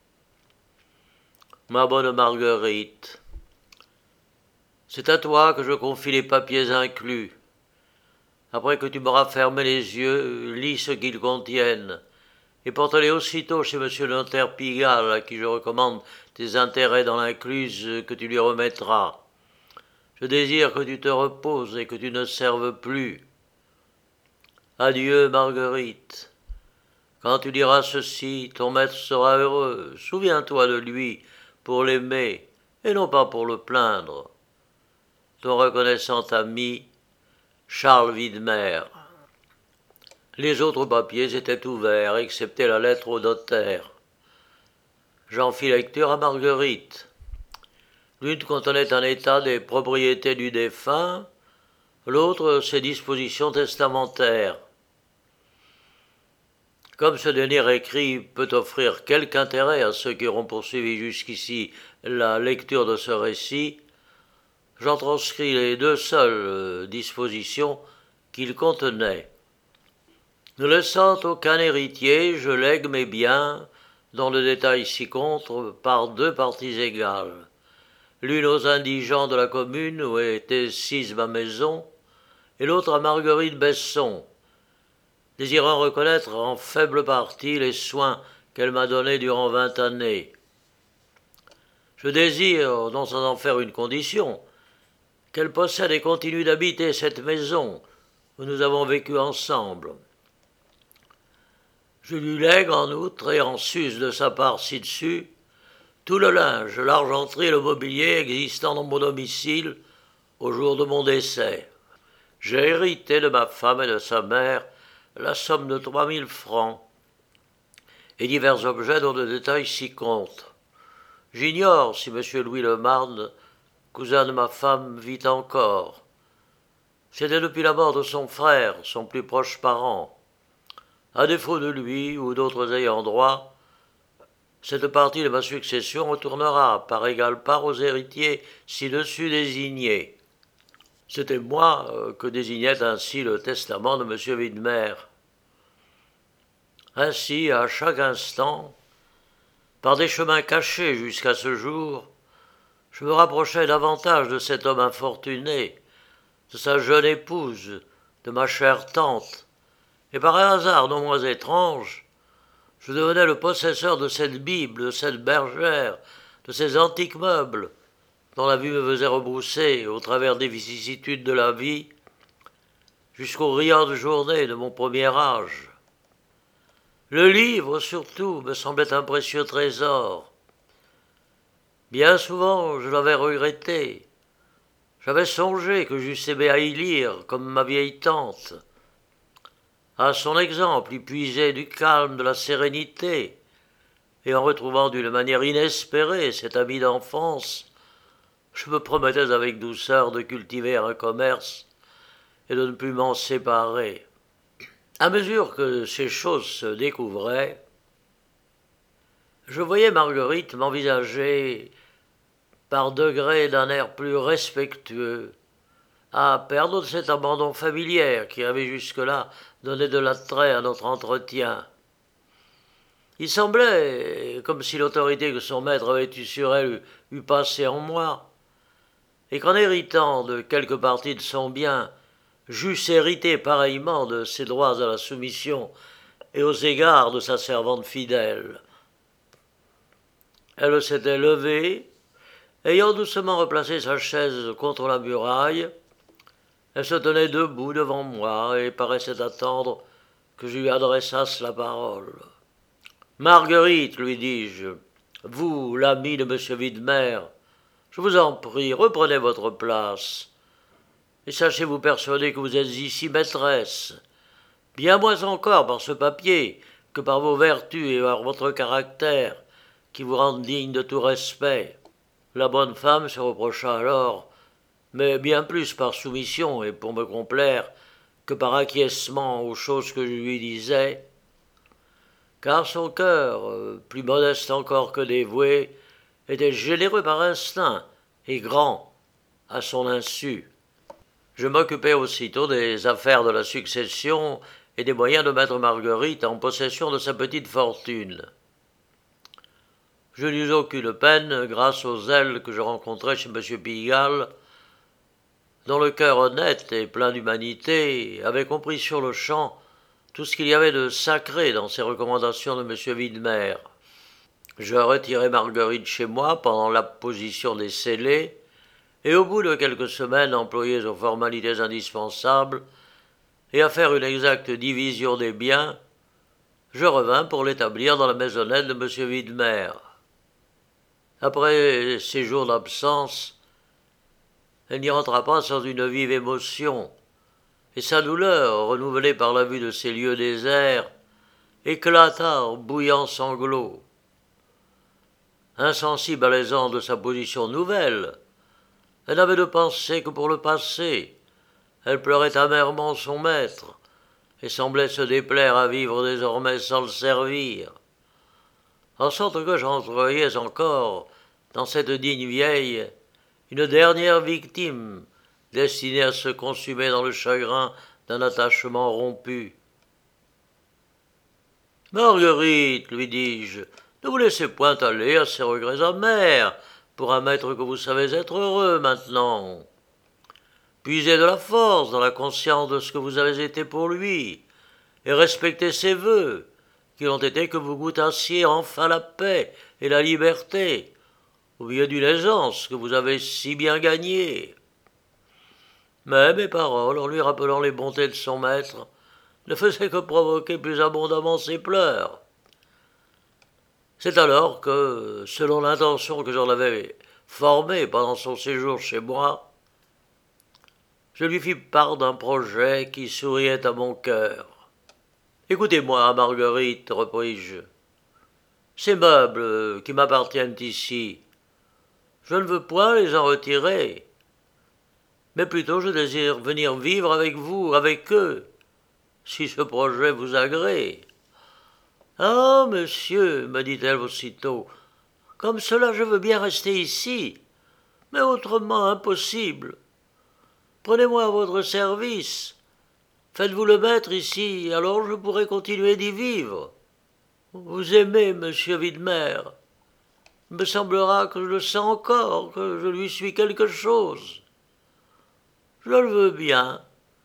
Ma bonne Marguerite, c'est à toi que je confie les papiers inclus. Après que tu m'auras fermé les yeux, lis ce qu'ils contiennent, et porte-les aussitôt chez monsieur le notaire Pigalle, à qui je recommande tes intérêts dans l'incluse que tu lui remettras. Je désire que tu te reposes et que tu ne serves plus. Adieu, Marguerite. Quand tu liras ceci, ton maître sera heureux. Souviens-toi de lui pour l'aimer, et non pas pour le plaindre. Ton reconnaissant ami, Charles Widmer. Les autres papiers étaient ouverts, excepté la lettre au notaire. J'en fis lecture à Marguerite. L'une contenait un état des propriétés du défunt, l'autre ses dispositions testamentaires. Comme ce dernier écrit peut offrir quelque intérêt à ceux qui auront poursuivi jusqu'ici la lecture de ce récit, j'en transcris les deux seules dispositions qu'il contenait. Ne laissant aucun héritier, je lègue mes biens, dont le détail ci-contre, par deux parties égales. L'une aux indigents de la commune où était sise ma maison, et l'autre à Marguerite Besson, désirant reconnaître en faible partie les soins qu'elle m'a donnés durant vingt années. Je désire, non sans en faire une condition, qu'elle possède et continue d'habiter cette maison où nous avons vécu ensemble. Je lui lègue en outre, et en sus de sa part ci-dessus, tout le linge, l'argenterie et le mobilier existant dans mon domicile au jour de mon décès. J'ai hérité de ma femme et de sa mère la somme de trois mille francs et divers objets dont le détail s'y compte. J'ignore si M. Louis Le Marne, cousin de ma femme, vit encore. C'était depuis la mort de son frère, son plus proche parent. À défaut de lui ou d'autres ayants droit, cette partie de ma succession retournera par égale part aux héritiers ci-dessus désignés. C'était moi que désignait ainsi le testament de M. Widmer. Ainsi, à chaque instant, par des chemins cachés jusqu'à ce jour, je me rapprochais davantage de cet homme infortuné, de sa jeune épouse, de ma chère tante, et par un hasard non moins étrange, je devenais le possesseur de cette Bible, de cette bergère, de ces antiques meubles, dont la vue me faisait rebrousser au travers des vicissitudes de la vie, jusqu'aux riantes journées de mon premier âge. Le livre, surtout, me semblait un précieux trésor. Bien souvent, je l'avais regretté. J'avais songé que j'eusse aimé à y lire, comme ma vieille tante. À son exemple, y puiser du calme, de la sérénité, et en retrouvant d'une manière inespérée cet ami d'enfance, je me promettais avec douceur de cultiver un commerce et de ne plus m'en séparer. À mesure que ces choses se découvraient, je voyais Marguerite m'envisager par degrés d'un air plus respectueux, à perdre de cet abandon familier qui avait jusque-là donné de l'attrait à notre entretien. Il semblait comme si l'autorité que son maître avait eue sur elle eût passé en moi, et qu'en héritant de quelque partie de son bien, j'eusse hérité pareillement de ses droits à la soumission et aux égards de sa servante fidèle. Elle s'était levée, ayant doucement replacé sa chaise contre la muraille. Elle se tenait debout devant moi et paraissait attendre que je lui adressasse la parole. Marguerite, lui dis-je, vous, l'ami de M. Widmer, je vous en prie, reprenez votre place, et sachez vous persuader que vous êtes ici maîtresse, bien moins encore par ce papier que par vos vertus et par votre caractère, qui vous rendent digne de tout respect. La bonne femme se reprocha alors, mais bien plus par soumission et pour me complaire que par acquiescement aux choses que je lui disais, car son cœur, plus modeste encore que dévoué, était généreux par instinct et grand à son insu. Je m'occupais aussitôt des affaires de la succession et des moyens de mettre Marguerite en possession de sa petite fortune. Je n'eus aucune peine grâce au zèle que je rencontrais chez M. Pigalle, dont le cœur honnête et plein d'humanité avait compris sur-le-champ tout ce qu'il y avait de sacré dans ces recommandations de M. Widmer. Je retirai Marguerite chez moi pendant l'apposition des scellés, et au bout de quelques semaines employées aux formalités indispensables et à faire une exacte division des biens, je revins pour l'établir dans la maisonnette de M. Widmer. Après ces jours d'absence, elle n'y rentra pas sans une vive émotion, et sa douleur, renouvelée par la vue de ces lieux déserts, éclata en bouillants sanglots. Insensible à l'aisance de sa position nouvelle, elle n'avait de pensée que pour le passé. Elle pleurait amèrement son maître, et semblait se déplaire à vivre désormais sans le servir. En sorte que j'entrevoyais encore, dans cette digne vieille, une dernière victime, destinée à se consumer dans le chagrin d'un attachement rompu. « Marguerite, lui dis-je, ne vous laissez point aller à ces regrets amers pour un maître que vous savez être heureux maintenant. Puisez de la force dans la conscience de ce que vous avez été pour lui, et respectez ses vœux, qui n'ont été que vous goûtassiez enfin la paix et la liberté, au milieu d'une aisance que vous avez si bien gagnée. » Mais mes paroles, en lui rappelant les bontés de son maître, ne faisaient que provoquer plus abondamment ses pleurs. C'est alors que, selon l'intention que j'en avais formée pendant son séjour chez moi, je lui fis part d'un projet qui souriait à mon cœur. « Écoutez-moi, Marguerite, repris-je. Ces meubles qui m'appartiennent ici, je ne veux point les en retirer, mais plutôt je désire venir vivre avec vous, avec eux, si ce projet vous agrée. »« Ah, monsieur, me dit-elle aussitôt, comme cela je veux bien rester ici, mais autrement impossible. Prenez-moi à votre service, faites-vous le maître ici, alors je pourrai continuer d'y vivre. Vous aimez monsieur Widmer. Il me semblera que je le sens encore, que je lui suis quelque chose. Je le veux bien. »«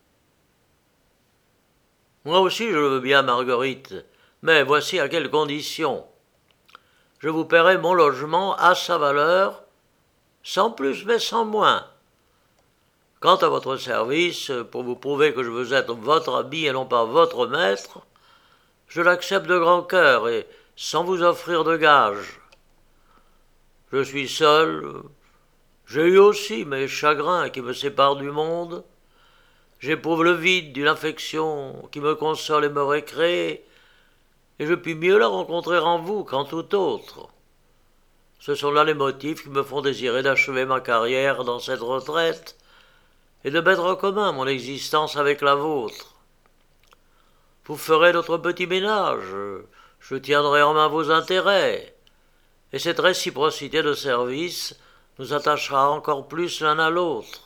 Moi aussi je le veux bien, Marguerite, mais voici à quelles conditions. Je vous paierai mon logement à sa valeur, sans plus mais sans moins. Quant à votre service, pour vous prouver que je veux être votre ami et non pas votre maître, je l'accepte de grand cœur et sans vous offrir de gage. Je suis seul, j'ai eu aussi mes chagrins qui me séparent du monde, j'éprouve le vide d'une affection qui me console et me récrée, et je puis mieux la rencontrer en vous qu'en tout autre. Ce sont là les motifs qui me font désirer d'achever ma carrière dans cette retraite et de mettre en commun mon existence avec la vôtre. Vous ferez notre petit ménage, je tiendrai en main vos intérêts, et cette réciprocité de service nous attachera encore plus l'un à l'autre.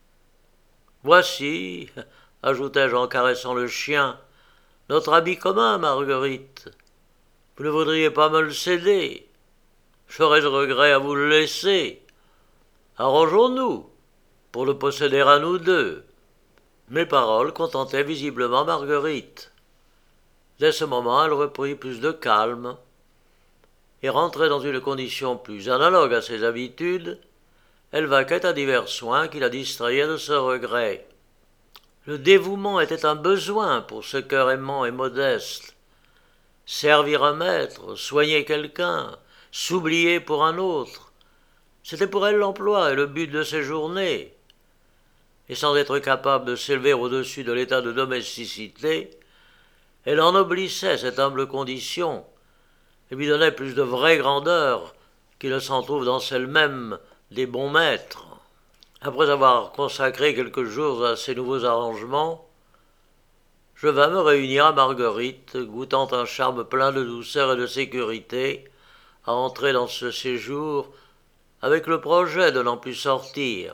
Voici, ajoutai-je en caressant le chien, notre ami commun, Marguerite. Vous ne voudriez pas me le céder? J'aurais regret à vous le laisser. Arrangeons-nous pour le posséder à nous deux. » Mes paroles contentaient visiblement Marguerite. Dès ce moment, elle reprit plus de calme, et rentrée dans une condition plus analogue à ses habitudes, elle vaquait à divers soins qui la distrayaient de ce regret. Le dévouement était un besoin pour ce cœur aimant et modeste, Servir un maître, soigner quelqu'un, s'oublier pour un autre, c'était pour elle l'emploi et le but de ses journées. Et sans être capable de s'élever au-dessus de l'état de domesticité, elle ennoblissait cette humble condition et lui donnait plus de vraie grandeur qu'il ne s'en trouve dans celle même des bons maîtres. Après avoir consacré quelques jours à ces nouveaux arrangements, je vins me réunir à Marguerite, goûtant un charme plein de douceur et de sécurité, à entrer dans ce séjour avec le projet de n'en plus sortir.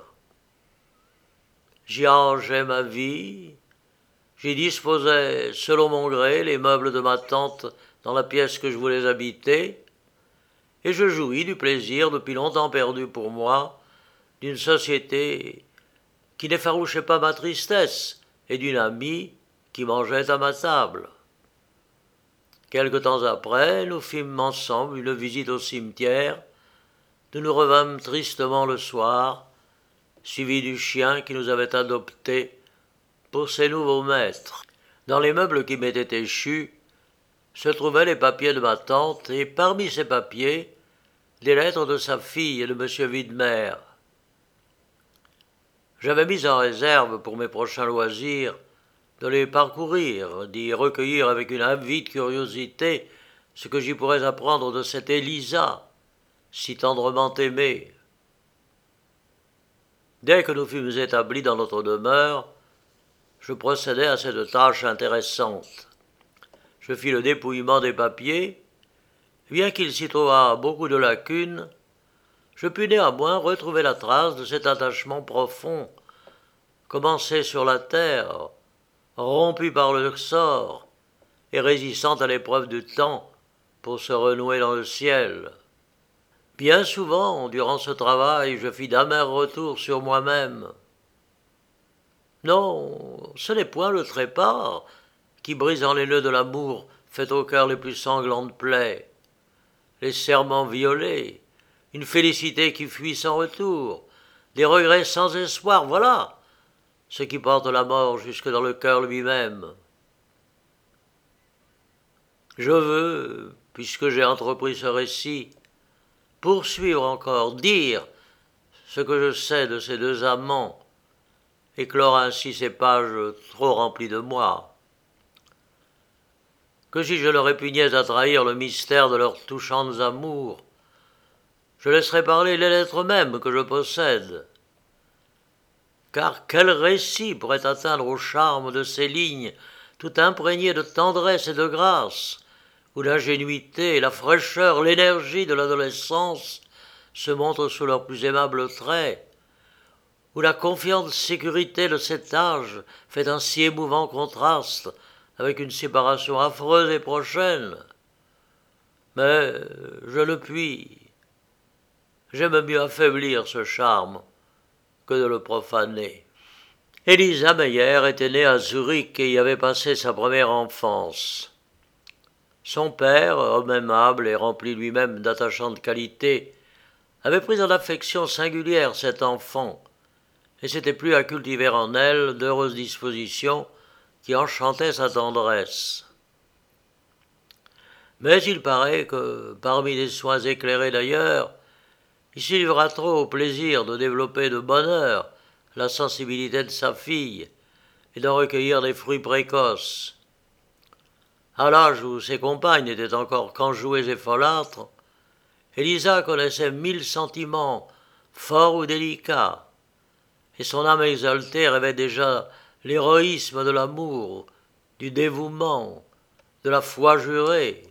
J'y arrangeai ma vie, j'y disposai selon mon gré les meubles de ma tante dans la pièce que je voulais habiter, et je jouis du plaisir depuis longtemps perdu pour moi d'une société qui n'effarouchait pas ma tristesse et d'une amie qui mangeait à ma table. Quelque temps après, nous fîmes ensemble une visite au cimetière. Nous nous revînmes tristement le soir, suivis du chien qui nous avait adoptés pour ses nouveaux maîtres. Dans les meubles qui m'étaient échus se trouvaient les papiers de ma tante, et parmi ces papiers, des lettres de sa fille et de M. Widmer. J'avais mis en réserve pour mes prochains loisirs de les parcourir, d'y recueillir avec une avide curiosité ce que j'y pourrais apprendre de cette Élisa, si tendrement aimée. Dès que nous fûmes établis dans notre demeure, je procédai à cette tâche intéressante. Je fis le dépouillement des papiers. Bien qu'il s'y trouvât beaucoup de lacunes, je pus néanmoins retrouver la trace de cet attachement profond, commencé sur la terre, rompu par le sort et résistant à l'épreuve du temps pour se renouer dans le ciel. Bien souvent, durant ce travail, je fis d'amers retours sur moi-même. Non, ce n'est point le trépas qui, brisant les nœuds de l'amour, fait au cœur les plus sanglantes plaies. Les serments violés, une félicité qui fuit sans retour, des regrets sans espoir, voilà ce qui porte la mort jusque dans le cœur lui-même. Je veux, puisque j'ai entrepris ce récit, poursuivre encore, dire ce que je sais de ces deux amants, et clore ainsi ces pages trop remplies de moi. Que si je ne répugnais à trahir le mystère de leurs touchantes amours, je laisserai parler les lettres mêmes que je possède. Car quel récit pourrait atteindre au charme de ces lignes, tout imprégnées de tendresse et de grâce, où l'ingénuité, la fraîcheur, l'énergie de l'adolescence se montrent sous leurs plus aimables traits, où la confiante sécurité de cet âge fait un si émouvant contraste avec une séparation affreuse et prochaine. Mais je ne puis. J'aime mieux affaiblir ce charme que de le profaner. Élisa Meyer était née à Zurich et y avait passé sa première enfance. Son père, homme aimable et rempli lui-même d'attachantes qualités, avait pris en affection singulière cet enfant, et s'était plu à cultiver en elle d'heureuses dispositions qui enchantaient sa tendresse. Mais il paraît que, parmi les soins éclairés d'ailleurs, il s'y livra trop au plaisir de développer de bonne heure la sensibilité de sa fille et d'en recueillir des fruits précoces. À l'âge où ses compagnes étaient encore qu'enjouées et folâtres, Élisa connaissait mille sentiments, forts ou délicats, et son âme exaltée rêvait déjà l'héroïsme de l'amour, du dévouement, de la foi jurée.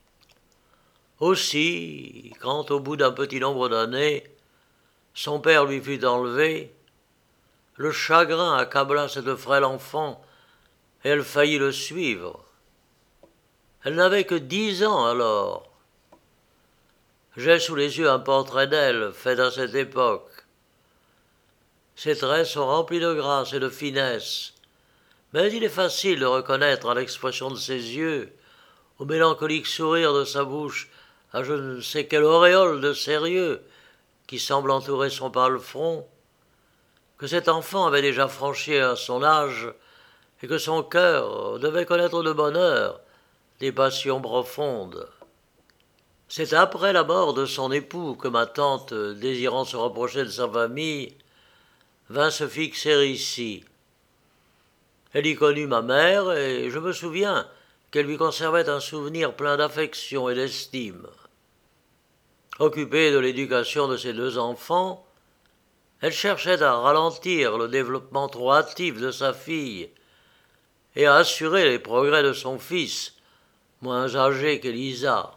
Aussi, quand au bout d'un petit nombre d'années, son père lui fut enlevé, le chagrin accabla cette frêle enfant et elle faillit le suivre. Elle n'avait que dix ans alors. J'ai sous les yeux un portrait d'elle fait à cette époque. Ses traits sont remplis de grâce et de finesse, mais il est facile de reconnaître à l'expression de ses yeux, au mélancolique sourire de sa bouche, à je ne sais quelle auréole de sérieux qui semble entourer son pâle front, que cet enfant avait déjà franchi à son âge et que son cœur devait connaître de bonheur des passions profondes. C'est après la mort de son époux que ma tante, désirant se rapprocher de sa famille, vint se fixer ici. Elle y connut ma mère, et je me souviens qu'elle lui conservait un souvenir plein d'affection et d'estime. Occupée de l'éducation de ses deux enfants, elle cherchait à ralentir le développement trop hâtif de sa fille et à assurer les progrès de son fils, moins âgé qu'Élisa.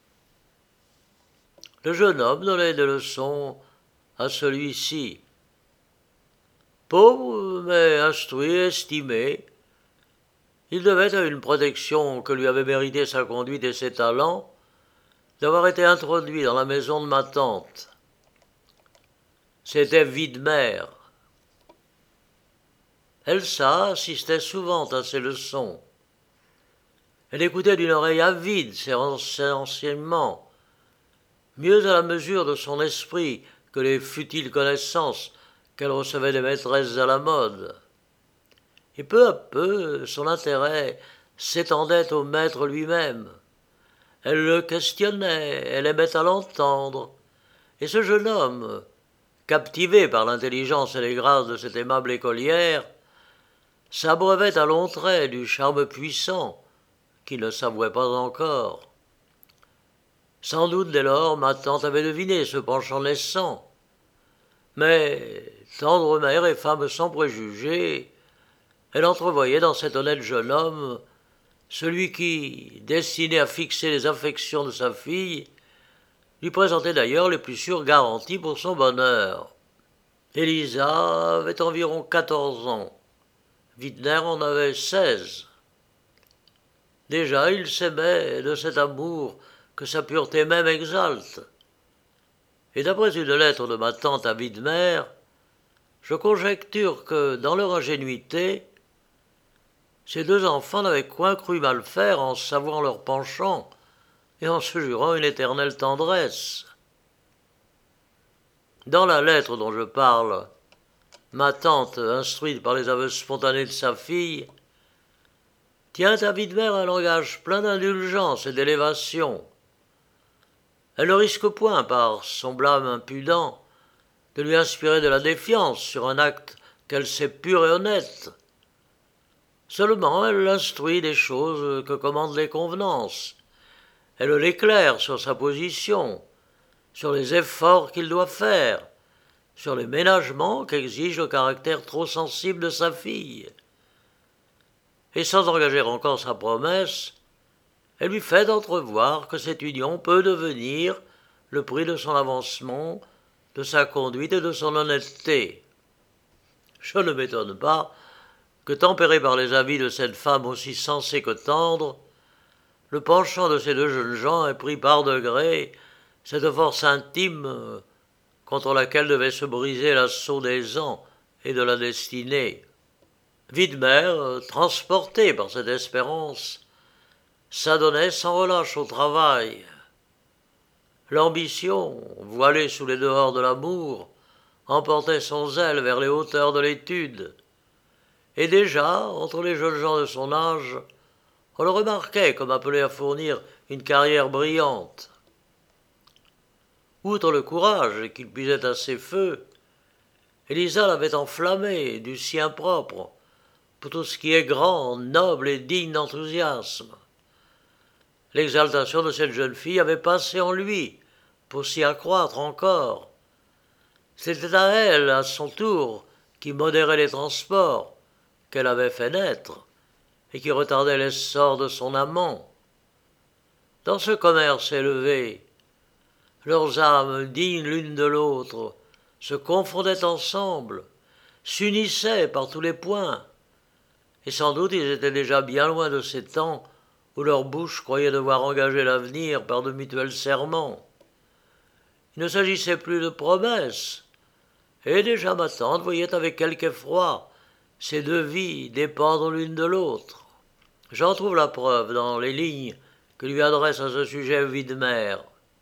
Le jeune homme donnait des leçons à celui-ci. Pauvre, mais instruit et estimé, il devait à une protection que lui avaient mérité sa conduite et ses talents d'avoir été introduit dans la maison de ma tante. C'était Widmer. Elsa assistait souvent à ses leçons. Elle écoutait d'une oreille avide ses enseignements, mieux à la mesure de son esprit que les futiles connaissances qu'elle recevait des maîtresses à la mode. Et peu à peu, son intérêt s'étendait au maître lui-même. Elle le questionnait, elle aimait à l'entendre, et ce jeune homme, captivé par l'intelligence et les grâces de cette aimable écolière, s'abreuvait à longs traits du charme puissant qu'il ne s'avouait pas encore. Sans doute dès lors ma tante avait deviné ce penchant naissant, mais, tendre mère et femme sans préjugés, elle entrevoyait dans cet honnête jeune homme celui qui, destiné à fixer les affections de sa fille, lui présentait d'ailleurs les plus sûres garanties pour son bonheur. Élisa avait environ quatorze ans. Widmer en avait seize. Déjà, ils s'aimaient de cet amour que sa pureté même exalte. Et d'après une lettre de ma tante à Widmer, je conjecture que, dans leur ingénuité, ces deux enfants n'avaient point cru mal faire en s'avouant leur penchant et en se jurant une éternelle tendresse. Dans la lettre dont je parle, ma tante, instruite par les aveux spontanés de sa fille, tient à Widmer un langage plein d'indulgence et d'élévation. Elle ne risque point, par son blâme impudent, de lui inspirer de la défiance sur un acte qu'elle sait pur et honnête. Seulement, elle l'instruit des choses que commandent les convenances. Elle l'éclaire sur sa position, sur les efforts qu'il doit faire, sur les ménagements qu'exige le caractère trop sensible de sa fille. Et sans engager encore sa promesse, elle lui fait entrevoir que cette union peut devenir le prix de son avancement, de sa conduite et de son honnêteté. Je ne m'étonne pas que, tempéré par les avis de cette femme aussi sensée que tendre, le penchant de ces deux jeunes gens ait pris par degrés cette force intime contre laquelle devait se briser l'assaut des ans et de la destinée. Widmer, transporté par cette espérance, s'adonnait sans relâche au travail. L'ambition, voilée sous les dehors de l'amour, emportait son zèle vers les hauteurs de l'étude. Et déjà, entre les jeunes gens de son âge, on le remarquait comme appelé à fournir une carrière brillante. Outre le courage qu'il puisait à ses feux, Élisa l'avait enflammé du sien propre pour tout ce qui est grand, noble et digne d'enthousiasme. L'exaltation de cette jeune fille avait passé en lui pour s'y accroître encore. C'était à elle, à son tour, qui modérait les transports qu'elle avait fait naître et qui retardaient l'essor de son amant. Dans ce commerce élevé, leurs âmes, dignes l'une de l'autre, se confondaient ensemble, s'unissaient par tous les points, et sans doute ils étaient déjà bien loin de ces temps où leur bouche croyait devoir engager l'avenir par de mutuels serments. Il ne s'agissait plus de promesses, et déjà ma tante voyait avec quelque effroi ces deux vies dépendre l'une de l'autre. J'en trouve la preuve dans les lignes que lui adresse à ce sujet Widmer.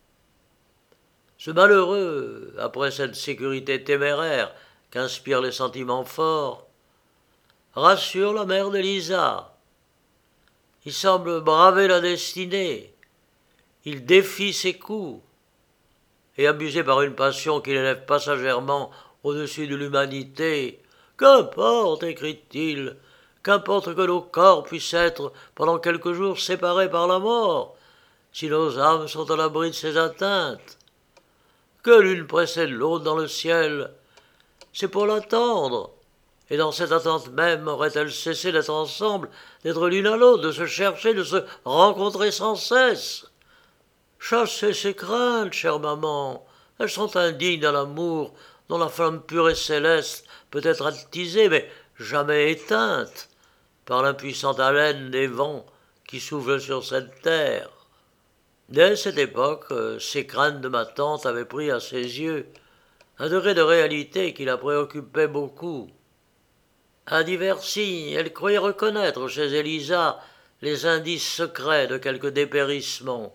Ce malheureux, après cette sécurité téméraire qu'inspirent les sentiments forts, rassure la mère d'Élisa. Il semble braver la destinée. Il défie ses coups. Et abusé par une passion qui l'élève passagèrement au-dessus de l'humanité, « Qu'importe, écrit-il, qu'importe que nos corps puissent être pendant quelques jours séparés par la mort, si nos âmes sont à l'abri de ces atteintes. Que l'une précède l'autre dans le ciel, c'est pour l'attendre. Et dans cette attente même aurait-elle cessé d'être ensemble, d'être l'une à l'autre, de se chercher, de se rencontrer sans cesse? Chassez ces craintes, chère maman, elles sont indignes d'un amour dont la flamme pure et céleste peut être attisée, mais jamais éteinte, par l'impuissante haleine des vents qui soufflent sur cette terre. » Dès cette époque, ces craintes de ma tante avaient pris à ses yeux un degré de réalité qui la préoccupait beaucoup. À divers signes, elle croyait reconnaître chez Élisa les indices secrets de quelque dépérissement.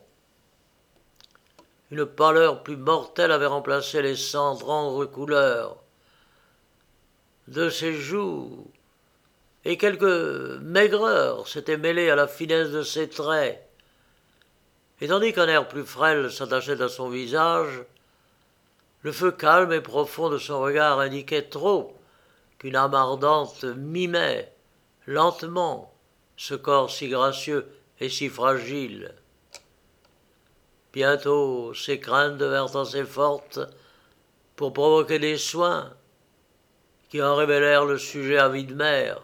Une pâleur plus mortelle avait remplacé les cent tendre couleurs de ses joues, et quelque maigreur s'était mêlée à la finesse de ses traits. Et tandis qu'un air plus frêle s'attachait à son visage, le feu calme et profond de son regard indiquait trop qu'une âme ardente mimait, lentement, ce corps si gracieux et si fragile. Bientôt, ses craintes devinrent assez fortes pour provoquer des soins qui en révélèrent le sujet à vide mère.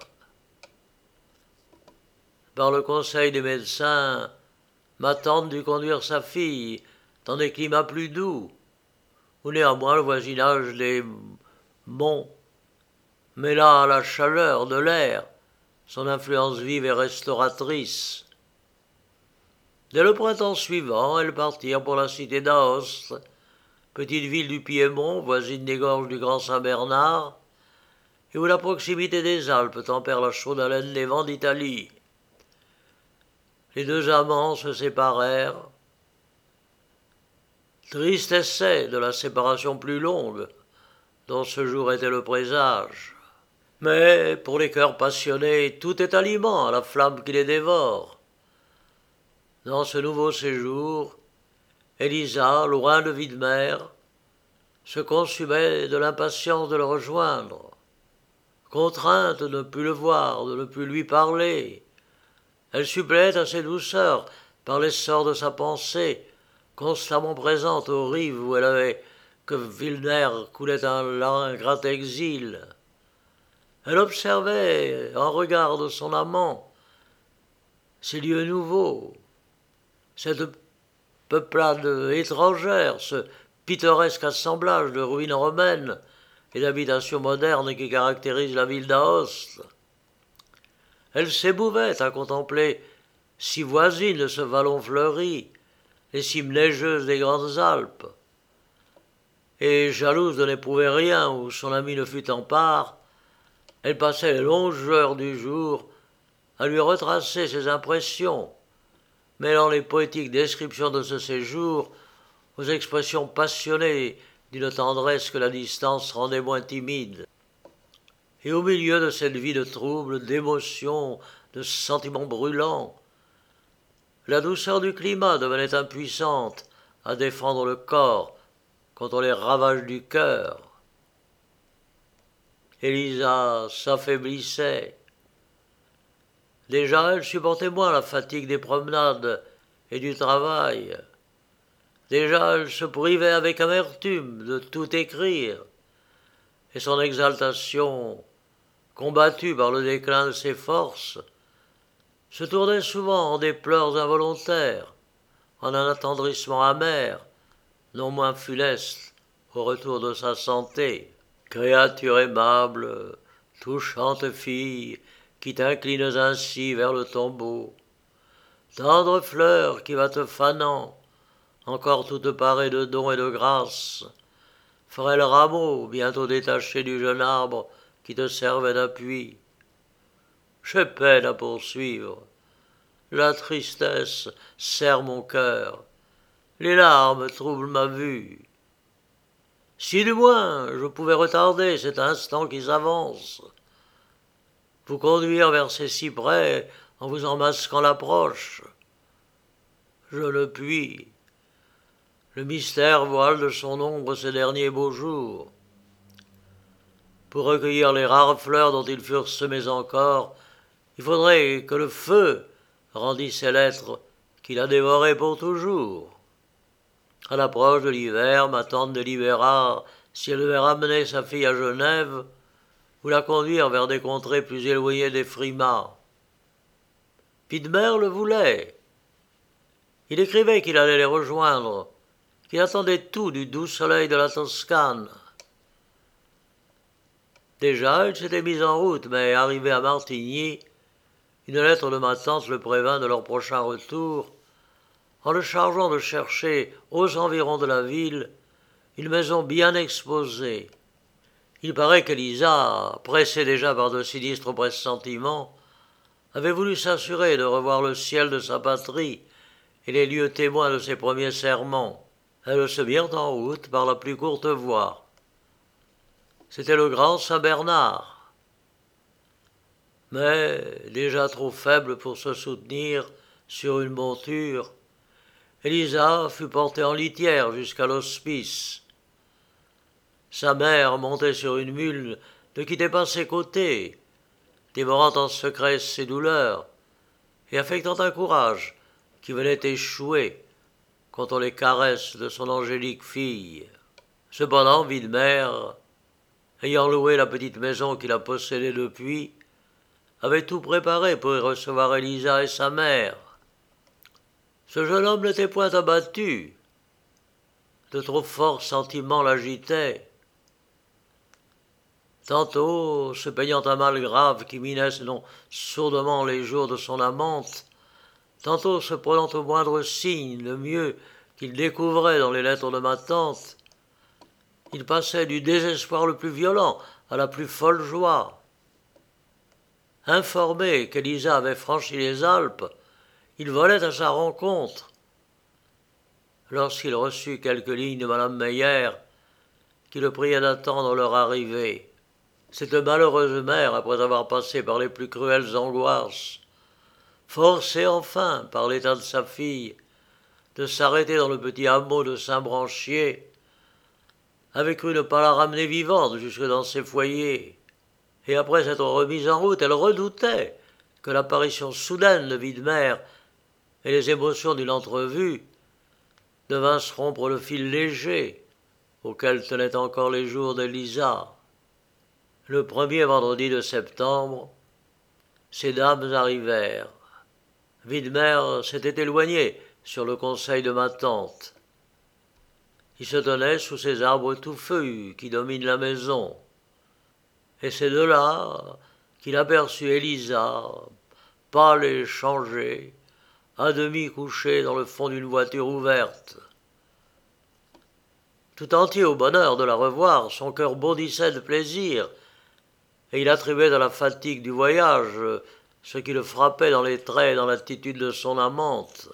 Par le conseil des médecins, ma tante dut conduire sa fille dans des climats plus doux, où néanmoins le voisinage des monts mêla à la chaleur de l'air son influence vive et restauratrice. Dès le printemps suivant, elles partirent pour la cité d'Aoste, petite ville du Piémont, voisine des gorges du Grand Saint-Bernard, et où la proximité des Alpes tempère la chaude haleine des vents d'Italie. Les deux amants se séparèrent. Triste essai de la séparation plus longue, dont ce jour était le présage. Mais pour les cœurs passionnés, tout est aliment à la flamme qui les dévore. Dans ce nouveau séjour, Élisa, loin de Widmer, se consumait de l'impatience de le rejoindre. Contrainte de ne plus le voir, de ne plus lui parler, elle suppléait à ses douceurs par l'essor de sa pensée, constamment présente aux rives où elle avait que Wilner coulait un ingrat exil. Elle observait, en regard de son amant, ces lieux nouveaux, cette peuplade étrangère, ce pittoresque assemblage de ruines romaines et d'habitations modernes qui caractérise la ville d'Aoste. Elle s'émouvait à contempler, si voisine ce vallon fleuri, les cimes neigeuses des Grandes Alpes. Et jalouse de n'éprouver rien où son ami ne fût en part, elle passait les longues heures du jour à lui retracer ses impressions, mêlant les poétiques descriptions de ce séjour aux expressions passionnées d'une tendresse que la distance rendait moins timide. Et au milieu de cette vie de troubles, d'émotions, de sentiments brûlants, la douceur du climat devenait impuissante à défendre le corps contre les ravages du cœur. Élisa s'affaiblissait. Déjà, elle supportait moins la fatigue des promenades et du travail. Déjà, elle se privait avec amertume de tout écrire, et son exaltation, combattue par le déclin de ses forces, se tournait souvent en des pleurs involontaires, en un attendrissement amer, non moins funeste au retour de sa santé. Créature aimable, touchante fille, qui t'inclines ainsi vers le tombeau, tendre fleur qui va te fanant, encore toute parée de dons et de grâces, frêle rameau bientôt détaché du jeune arbre qui te servait d'appui. J'ai peine à poursuivre. La tristesse serre mon cœur. Les larmes troublent ma vue. Si du moins je pouvais retarder cet instant qui s'avance, vous conduire vers ces cyprès en vous en masquant l'approche. Je le puis. Le mystère voile de son ombre ces derniers beaux jours. Pour recueillir les rares fleurs dont ils furent semés encore, il faudrait que le feu rendît ces lettres qu'il a dévorées pour toujours. À l'approche de l'hiver, ma tante délibéra si elle devait ramener sa fille à Genève ou la conduire vers des contrées plus éloignées des frimas. Widmer le voulait. Il écrivait qu'il allait les rejoindre, qu'il attendait tout du doux soleil de la Toscane. Déjà, il s'était mis en route, mais arrivé à Martigny, une lettre de ma tante le prévint de leur prochain retour, en le chargeant de chercher aux environs de la ville une maison bien exposée. Il paraît qu'Élisa, pressée déjà par de sinistres pressentiments, avait voulu s'assurer de revoir le ciel de sa patrie et les lieux témoins de ses premiers serments. Elles se mirent en route par la plus courte voie. C'était le grand Saint-Bernard. Mais, déjà trop faible pour se soutenir sur une monture, Élisa fut portée en litière jusqu'à l'hospice. Sa mère, montée sur une mule, ne quittait pas ses côtés, dévorant en secret ses douleurs et affectant un courage qui venait échouer contre les caresses de son angélique fille. Cependant, Widmer, ayant loué la petite maison qu'il a possédée depuis, avait tout préparé pour y recevoir Élisa et sa mère. Ce jeune homme n'était point abattu. De trop forts sentiments l'agitaient. Tantôt, se peignant un mal grave qui minait sinon sourdement les jours de son amante, tantôt se prenant au moindre signe, le mieux qu'il découvrait dans les lettres de ma tante, il passait du désespoir le plus violent à la plus folle joie. Informé qu'Élisa avait franchi les Alpes, il volait à sa rencontre. Lorsqu'il reçut quelques lignes de madame Meyer, qui le priait d'attendre leur arrivée, cette malheureuse mère, après avoir passé par les plus cruelles angoisses, forcée enfin par l'état de sa fille de s'arrêter dans le petit hameau de Saint-Branchier, avait cru ne pas la ramener vivante jusque dans ses foyers, et après s'être remise en route, elle redoutait que l'apparition soudaine de Widmer et les émotions d'une entrevue devinssent rompre le fil léger auquel tenaient encore les jours d'Élisa. Le premier vendredi de septembre, ces dames arrivèrent. Widmer s'était éloigné sur le conseil de ma tante. Il se tenait sous ces arbres touffus qui dominent la maison. Et c'est de là qu'il aperçut Élisa, pâle et changée, à demi couchée dans le fond d'une voiture ouverte. Tout entier au bonheur de la revoir, son cœur bondissait de plaisir, et il attribuait à la fatigue du voyage ce qui le frappait dans les traits et dans l'attitude de son amante.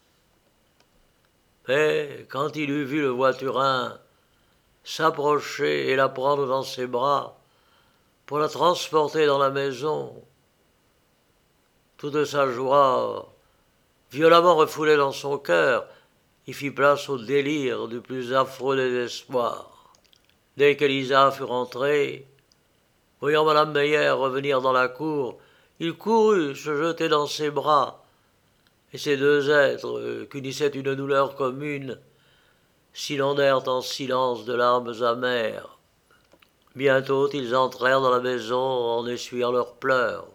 Mais quand il eut vu le voiturin s'approcher et la prendre dans ses bras pour la transporter dans la maison, toute sa joie, violemment refoulée dans son cœur, y fit place au délire du plus affreux désespoir. Dès qu'Élisa fut rentrée, voyant madame Meyer revenir dans la cour, il courut se jeter dans ses bras, et ces deux êtres, qu'unissait une douleur commune, s'inondèrent en silence de larmes amères. Bientôt ils entrèrent dans la maison en essuyant leurs pleurs.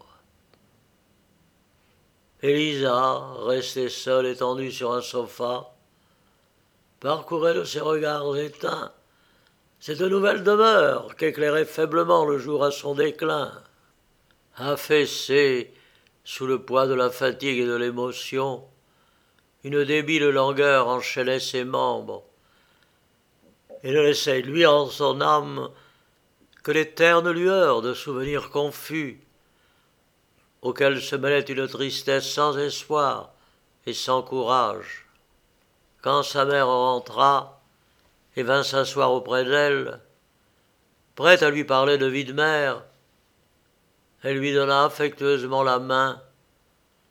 Élisa, restée seule étendue sur un sofa, parcourait de ses regards éteints cette nouvelle demeure qu'éclairait faiblement le jour à son déclin. Affaissée sous le poids de la fatigue et de l'émotion, une débile langueur enchaînait ses membres et ne laissait lui en son âme que les ternes lueurs de souvenirs confus auxquels se mêlait une tristesse sans espoir et sans courage. Quand sa mère rentra et vint s'asseoir auprès d'elle, prête à lui parler de Widmer, elle lui donna affectueusement la main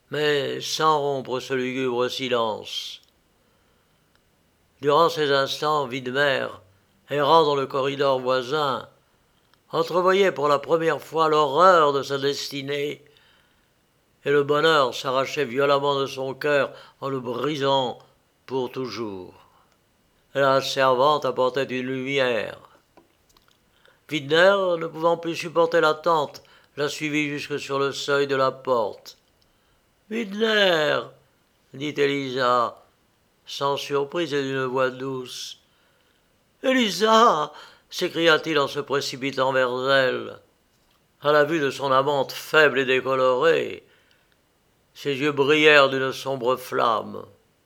mais sans rompre ce lugubre silence. Durant ces instants, Widmer, errant dans le corridor voisin, entrevoyait pour la première fois l'horreur de sa destinée, et le bonheur s'arrachait violemment de son cœur en le brisant pour toujours. La servante apportait une lumière. Widmer, ne pouvant plus supporter l'attente, la suivit jusque sur le seuil de la porte. « Widmer !» dit Élisa, sans surprise et d'une voix douce. « Élisa !» s'écria-t-il en se précipitant vers elle. À la vue de son amante faible et décolorée, ses yeux brillèrent d'une sombre flamme.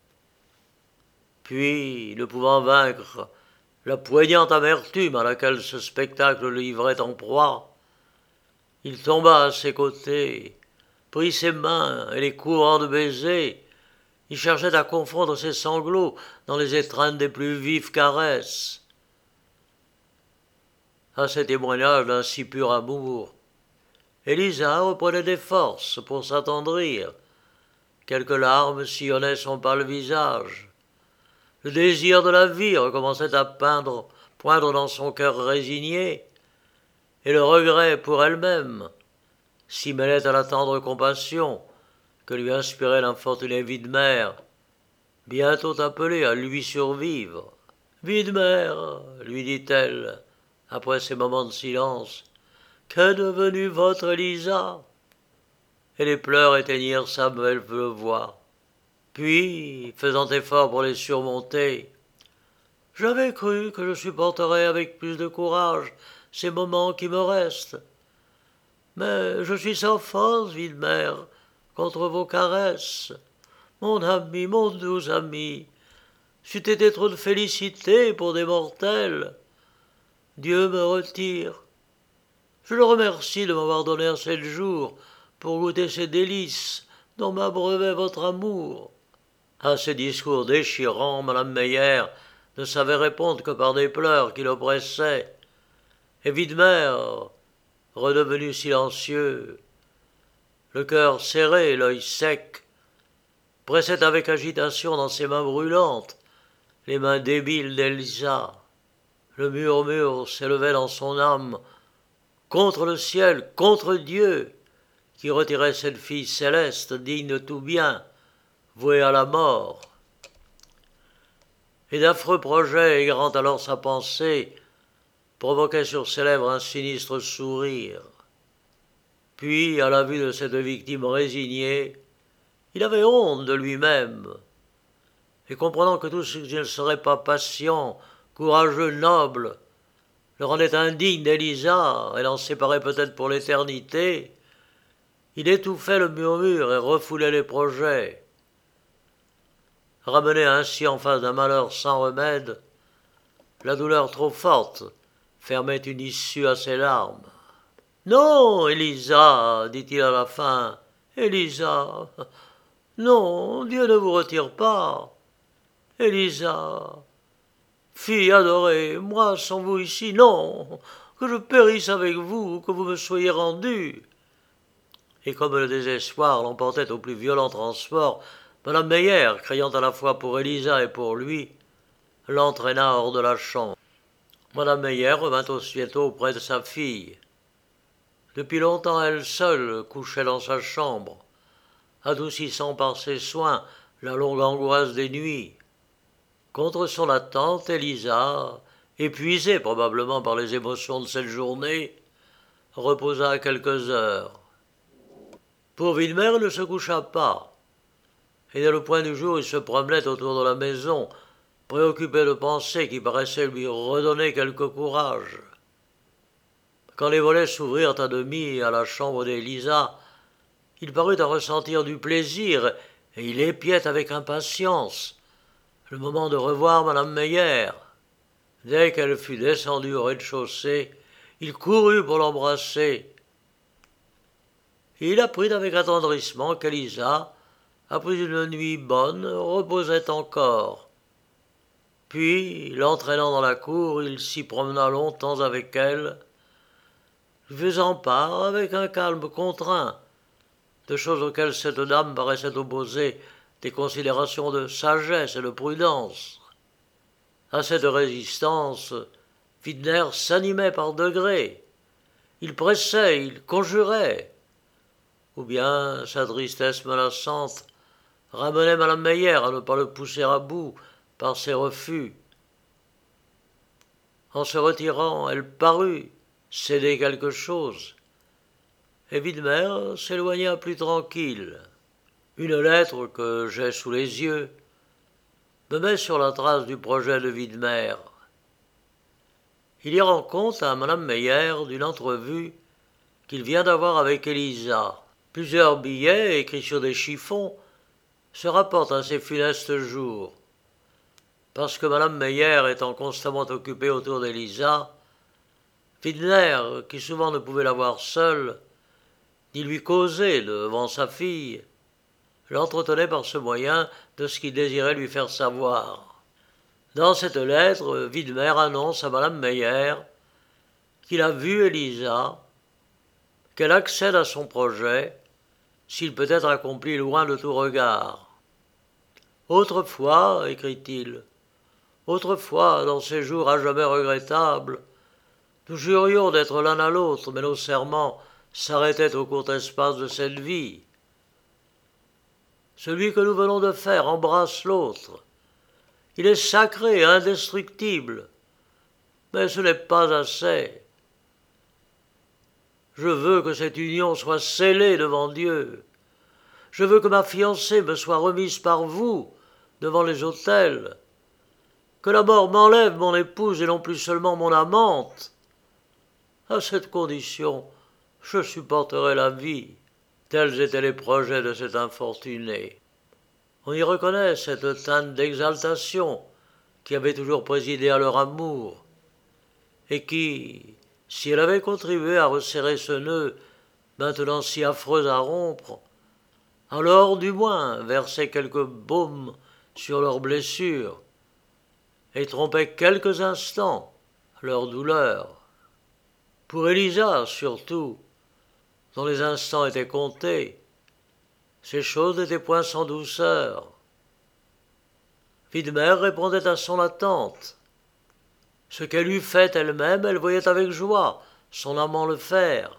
Puis, ne pouvant vaincre la poignante amertume à laquelle ce spectacle le livrait en proie, il tomba à ses côtés, prit ses mains et les couvrant de baisers, il cherchait à confondre ses sanglots dans les étreintes des plus vives caresses. À ces témoignages d'un si pur amour, Élisa reprenait des forces pour s'attendrir. Quelques larmes sillonnaient son pâle visage. Le désir de la vie recommençait à peindre, poindre dans son cœur résigné, et le regret pour elle-même s'y mêlait à la tendre compassion que lui inspirait l'infortuné Widmer, bientôt appelé à lui survivre. « Widmer, lui dit-elle, après ces moments de silence, qu'est devenue votre Élisa ?» Et les pleurs éteignirent sa belle voix. Puis, faisant effort pour les surmonter, « J'avais cru que je supporterais avec plus de courage ces moments qui me restent. Mais je suis sans force, Widmer, contre vos caresses. Mon ami, mon doux ami, c'eût été trop de félicité pour des mortels. Dieu me retire. Je le remercie de m'avoir donné un seul jour pour goûter ces délices dont m'abreuvait votre amour. » À ces discours déchirants, Madame Meyer ne savait répondre que par des pleurs qui l'oppressaient, et Widmer, redevenu silencieux, le cœur serré, l'œil sec, pressait avec agitation dans ses mains brûlantes les mains débiles d'Élisa. Le murmure s'élevait dans son âme contre le ciel, contre Dieu, qui retirait cette fille céleste digne de tout bien, vouée à la mort. Et d'affreux projets, aigranant alors sa pensée, provoquaient sur ses lèvres un sinistre sourire. Puis, à la vue de cette victime résignée, il avait honte de lui-même, et comprenant que tout ce qui ne serait pas patient, courageux, noble, le rendait indigne d'Élisa et l'en séparait peut-être pour l'éternité, il étouffait le murmure et refoulait les projets. Ramené ainsi en face d'un malheur sans remède, la douleur trop forte fermait une issue à ses larmes. « Non, Élisa, dit-il à la fin, Élisa, non, Dieu ne vous retire pas. Élisa, fille adorée, moi sans vous ici, non, que je périsse avec vous, que vous me soyez rendue. » Et comme le désespoir l'emportait au plus violent transport, Madame Meyer, criant à la fois pour Élisa et pour lui, l'entraîna hors de la chambre. Madame Meyer revint aussitôt auprès de sa fille. Depuis longtemps, elle seule couchait dans sa chambre, adoucissant par ses soins la longue angoisse des nuits. Contre son attente, Élisa, épuisée probablement par les émotions de cette journée, reposa quelques heures. Pour Widmer, il ne se coucha pas, et dès le point du jour, il se promenait autour de la maison, préoccupé de pensées qui paraissaient lui redonner quelque courage. Quand les volets s'ouvrirent à demi à la chambre d'Élisa, il parut à ressentir du plaisir, et il épiait avec impatience le moment de revoir Madame Meyer. Dès qu'elle fut descendue au rez-de-chaussée, il courut pour l'embrasser. Il apprit avec attendrissement qu'Élisa, après une nuit bonne, reposait encore. Puis, l'entraînant dans la cour, il s'y promena longtemps avec elle, faisant part, avec un calme contraint, de choses auxquelles cette dame paraissait opposer des considérations de sagesse et de prudence. À cette résistance, Widmer s'animait par degrés. Il pressait, il conjurait. Ou bien sa tristesse menaçante ramenait Madame Meyer à ne pas le pousser à bout par ses refus. En se retirant, elle parut céder quelque chose, et Widmer s'éloigna plus tranquille. Une lettre que j'ai sous les yeux me met sur la trace du projet de Widmer. Il y rend compte à Madame Meyer d'une entrevue qu'il vient d'avoir avec Elisa. Plusieurs billets écrits sur des chiffons se rapportent à ces funestes jours. Parce que Madame Meyer étant constamment occupée autour d'Elisa, Widmer, qui souvent ne pouvait la voir seule, ni lui causer devant sa fille, l'entretenait par ce moyen de ce qu'il désirait lui faire savoir. Dans cette lettre, Widmer annonce à Madame Meyer qu'il a vu Elisa, qu'elle accède à son projet, s'il peut être accompli loin de tout regard. Autrefois, écrit-il, autrefois, dans ces jours à jamais regrettables, nous jurions d'être l'un à l'autre, mais nos serments s'arrêtaient au court espace de cette vie. Celui que nous venons de faire embrasse l'autre. Il est sacré et indestructible, mais ce n'est pas assez. Je veux que cette union soit scellée devant Dieu. Je veux que ma fiancée me soit remise par vous devant les autels, que la mort m'enlève mon épouse et non plus seulement mon amante. À cette condition, je supporterai la vie. Tels étaient les projets de cet infortuné. On y reconnaît cette teinte d'exaltation qui avait toujours présidé à leur amour, et qui, si elle avait contribué à resserrer ce nœud, maintenant si affreux à rompre, alors du moins versait quelque baume sur leurs blessures, et trompait quelques instants leur douleur. Pour Elisa, surtout, dont les instants étaient comptés, ces choses n'étaient point sans douceur. Widmer répondait à son attente. Ce qu'elle eût fait elle-même, elle voyait avec joie son amant le faire.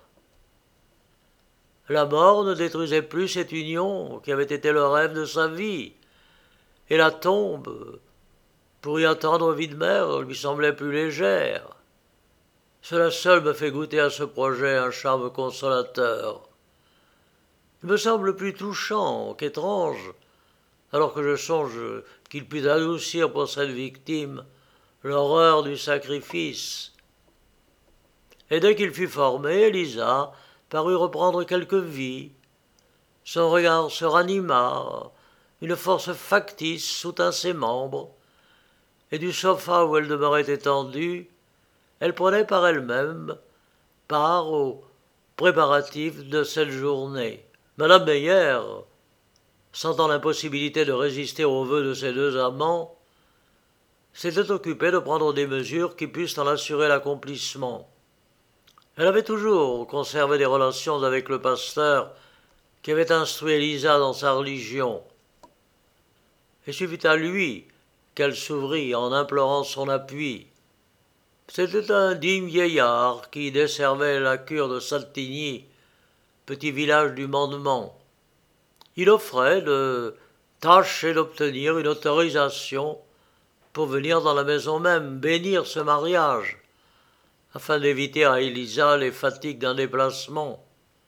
La mort ne détruisait plus cette union qui avait été le rêve de sa vie, et la tombe, pour y attendre Widmer, lui semblait plus légère. Cela seul me fait goûter à ce projet un charme consolateur. Il me semble plus touchant qu'étrange, alors que je songe qu'il put adoucir pour cette victime l'horreur du sacrifice. Et dès qu'il fut formé, Elisa parut reprendre quelque vie. Son regard se ranima, une force factice soutint ses membres, et du sofa où elle demeurait étendue, elle prenait par elle-même part aux préparatifs de cette journée. Madame Meyer, sentant l'impossibilité de résister aux vœux de ses deux amants, s'était occupée de prendre des mesures qui pussent en assurer l'accomplissement. Elle avait toujours conservé des relations avec le pasteur qui avait instruit Elisa dans sa religion. Et suffit à lui qu'elle s'ouvrit en implorant son appui. C'était un digne vieillard qui desservait la cure de Saltigny, petit village du Mandement. Il offrait de tâcher d'obtenir une autorisation pour venir dans la maison même bénir ce mariage, afin d'éviter à Elisa les fatigues d'un déplacement.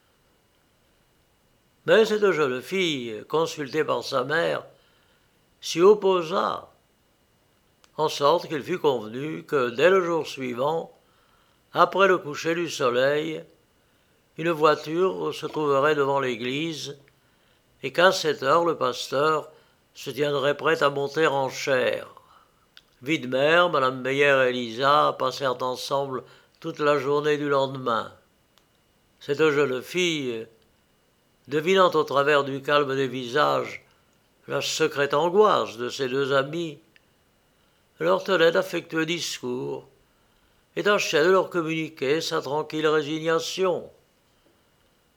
Mais cette jeune fille, consultée par sa mère, s'y opposa, en sorte qu'il fut convenu que dès le jour suivant, après le coucher du soleil, une voiture se trouverait devant l'église et qu'à cette heure le pasteur se tiendrait prêt à monter en chair. Widmer, Madame Meyer et Elisa passèrent ensemble toute la journée du lendemain. Cette jeune fille, devinant au travers du calme des visages la secrète angoisse de ses deux amis, leur tenait d'affectueux discours et tâchait de leur communiquer sa tranquille résignation.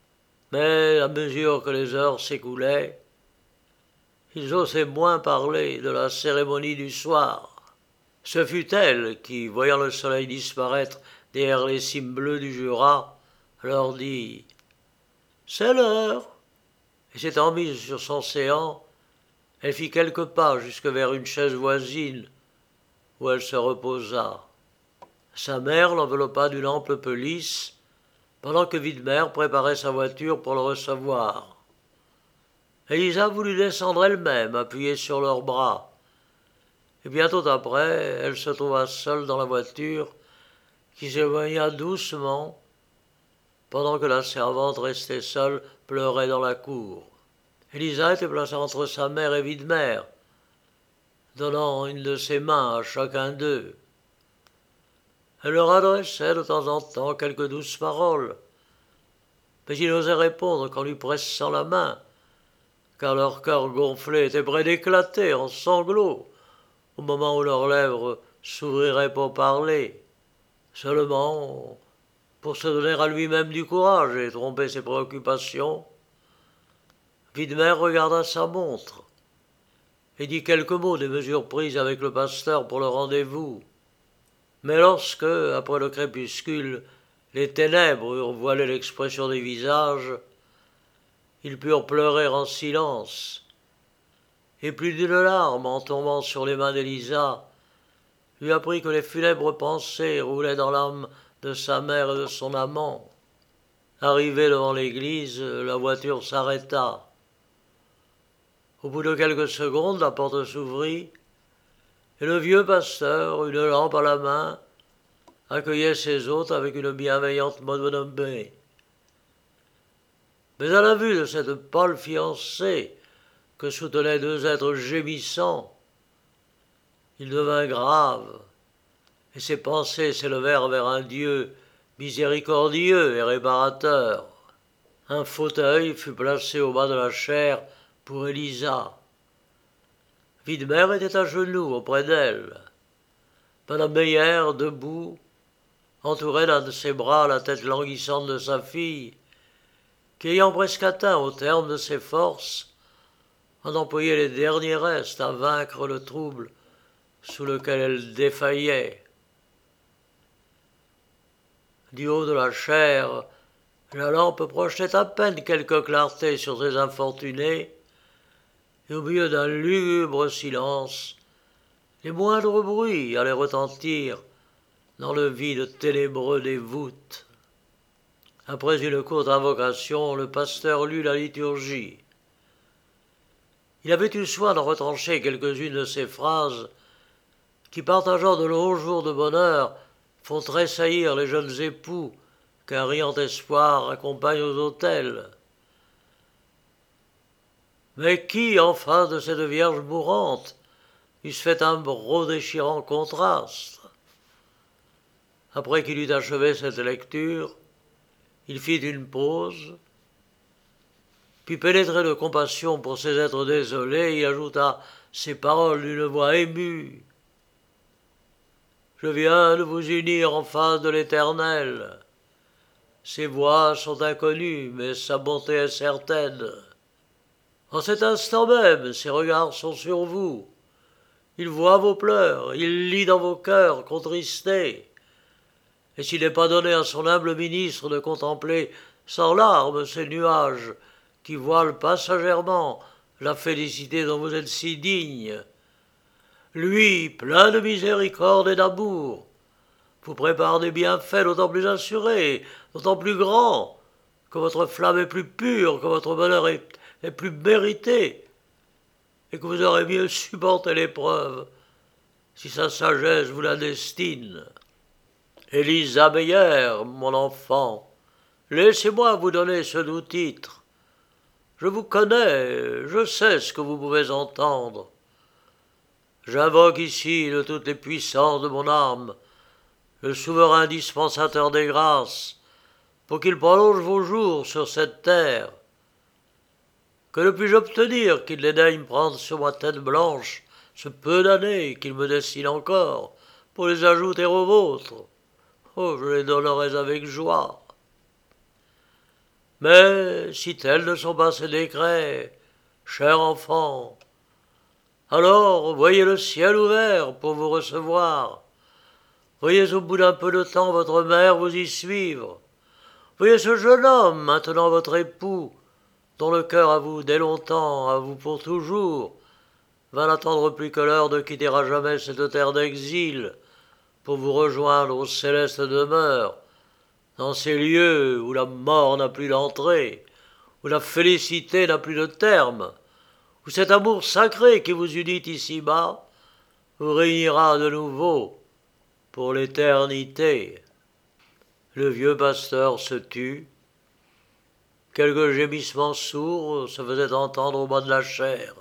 Mais à mesure que les heures s'écoulaient, ils osaient moins parler de la cérémonie du soir. Ce fut elle qui, voyant le soleil disparaître derrière les cimes bleues du Jura, leur dit « C'est l'heure !» Et s'étant mise sur son séant, elle fit quelques pas jusque vers une chaise voisine où elle se reposa. Sa mère l'enveloppa d'une ample pelisse pendant que Widmer préparait sa voiture pour le recevoir. Élisa voulut descendre elle-même, appuyée sur leurs bras. Et bientôt après, elle se trouva seule dans la voiture qui s'éloigna doucement pendant que la servante restée seule pleurait dans la cour. Élisa était placée entre sa mère et Widmer, donnant une de ses mains à chacun d'eux. Elle leur adressait de temps en temps quelques douces paroles, mais ils n'osaient répondre qu'en lui pressant la main, car leur cœur gonflé était près d'éclater en sanglots au moment où leurs lèvres s'ouvriraient pour parler. Seulement, pour se donner à lui-même du courage et tromper ses préoccupations, Widmer regarda sa montre et dit quelques mots des mesures prises avec le pasteur pour le rendez-vous. Mais lorsque, après le crépuscule, les ténèbres eurent voilé l'expression des visages, ils purent pleurer en silence, et plus d'une larme, en tombant sur les mains d'Élisa, lui apprit que les funèbres pensées roulaient dans l'âme de sa mère et de son amant. Arrivé devant l'église, la voiture s'arrêta. Au bout de quelques secondes, la porte s'ouvrit, et le vieux pasteur, une lampe à la main, accueillait ses hôtes avec une bienveillante bonhomie. Mais à la vue de cette pâle fiancée que soutenaient deux êtres gémissants, il devint grave, et ses pensées s'élevèrent vers un Dieu miséricordieux et réparateur. Un fauteuil fut placé au bas de la chaire pour Élisa. Widmer était à genoux auprès d'elle. Madame Meyer, debout, entourait d'un de ses bras la tête languissante de sa fille, qui, ayant presque atteint au terme de ses forces, en employait les derniers restes à vaincre le trouble sous lequel elle défaillait. Du haut de la chaire, la lampe projetait à peine quelque clarté sur ces infortunés, et au milieu d'un lugubre silence, les moindres bruits allaient retentir dans le vide ténébreux des voûtes. Après une courte invocation, le pasteur lut la liturgie. Il avait eu soin d'en retrancher quelques-unes de ces phrases qui, partageant de longs jours de bonheur, font tressaillir les jeunes époux qu'un riant espoir accompagne aux autels. Mais qui, enfin, de cette Vierge mourante, eussent fait un gros déchirant contraste? Après qu'il eut achevé cette lecture, il fit une pause, puis pénétré de compassion pour ces êtres désolés, il ajouta ces paroles d'une voix émue. « Je viens de vous unir en face de l'Éternel. Ses voies sont inconnues, mais sa bonté est certaine. En cet instant même, ses regards sont sur vous. Il voit vos pleurs, il lit dans vos cœurs contristés. Et s'il n'est pas donné à son humble ministre de contempler sans larmes ces nuages qui voilent passagèrement la félicité dont vous êtes si digne, lui, plein de miséricorde et d'amour, vous prépare des bienfaits d'autant plus assurés, d'autant plus grands, que votre flamme est plus pure, que votre bonheur est, est plus mérité, et que vous aurez mieux supporté l'épreuve si sa sagesse vous la destine. Élisa Meyer, mon enfant, laissez-moi vous donner ce doux titre. Je vous connais, je sais ce que vous pouvez entendre. J'invoque ici de toutes les puissances de mon âme le souverain dispensateur des grâces, pour qu'il prolonge vos jours sur cette terre. Que ne puis-je obtenir qu'il les daigne prendre sur ma tête blanche ce peu d'années qu'il me destine encore, pour les ajouter aux vôtres? Oh, je les donnerais avec joie. Mais si tels ne sont pas ces décrets, cher enfant, alors voyez le ciel ouvert pour vous recevoir. Voyez au bout d'un peu de temps votre mère vous y suivre. Voyez ce jeune homme, maintenant votre époux, dont le cœur à vous dès longtemps, à vous pour toujours, va n'attendre plus que l'heure de quitter à jamais cette terre d'exil, pour vous rejoindre aux célestes demeures, dans ces lieux où la mort n'a plus d'entrée, où la félicité n'a plus de terme, où cet amour sacré qui vous unit ici-bas vous réunira de nouveau pour l'éternité. Le vieux pasteur se tut. Quelques gémissements sourds se faisaient entendre au bas de la chaire.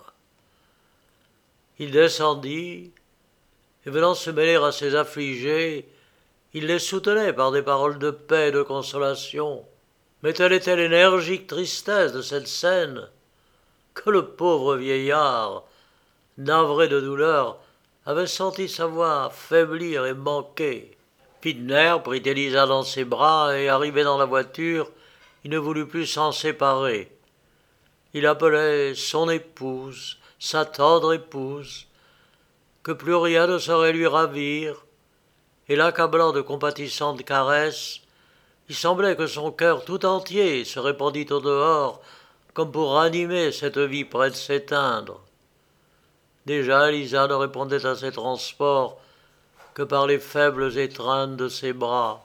Il descendit, et venant se mêler à ces affligés, il les soutenait par des paroles de paix et de consolation. Mais telle était l'énergique tristesse de cette scène que le pauvre vieillard, navré de douleur, avait senti sa voix faiblir et manquer. Pidner prit Élisa dans ses bras et, arrivé dans la voiture, il ne voulut plus s'en séparer. Il appelait son épouse, sa tendre épouse, que plus rien ne saurait lui ravir, et l'accablant de compatissantes caresses, il semblait que son cœur tout entier se répandit au dehors, comme pour ranimer cette vie près de s'éteindre. Déjà Élisa ne répondait à ses transports que par les faibles étreintes de ses bras.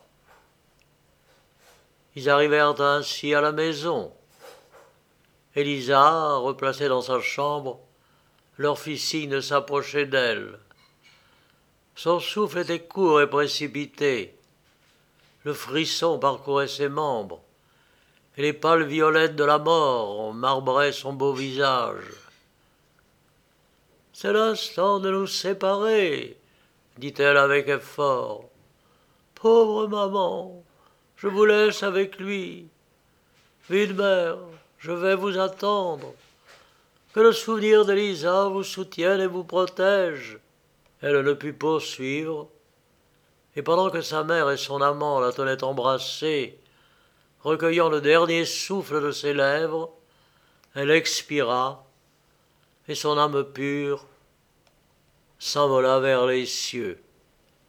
Ils arrivèrent ainsi à la maison. Élisa, replacée dans sa chambre, leur fit signe de s'approcher d'elle. Son souffle était court et précipité. Le frisson parcourait ses membres, et les pâles violettes de la mort marbraient son beau visage. « C'est l'instant de nous séparer, » dit-elle avec effort. « Pauvre maman, je vous laisse avec lui. Vite, mère, je vais vous attendre. Que le souvenir d'Élisa vous soutienne et vous protège. » Elle ne put poursuivre, et pendant que sa mère et son amant la tenaient embrassée, recueillant le dernier souffle de ses lèvres, elle expira, et son âme pure s'envola vers les cieux.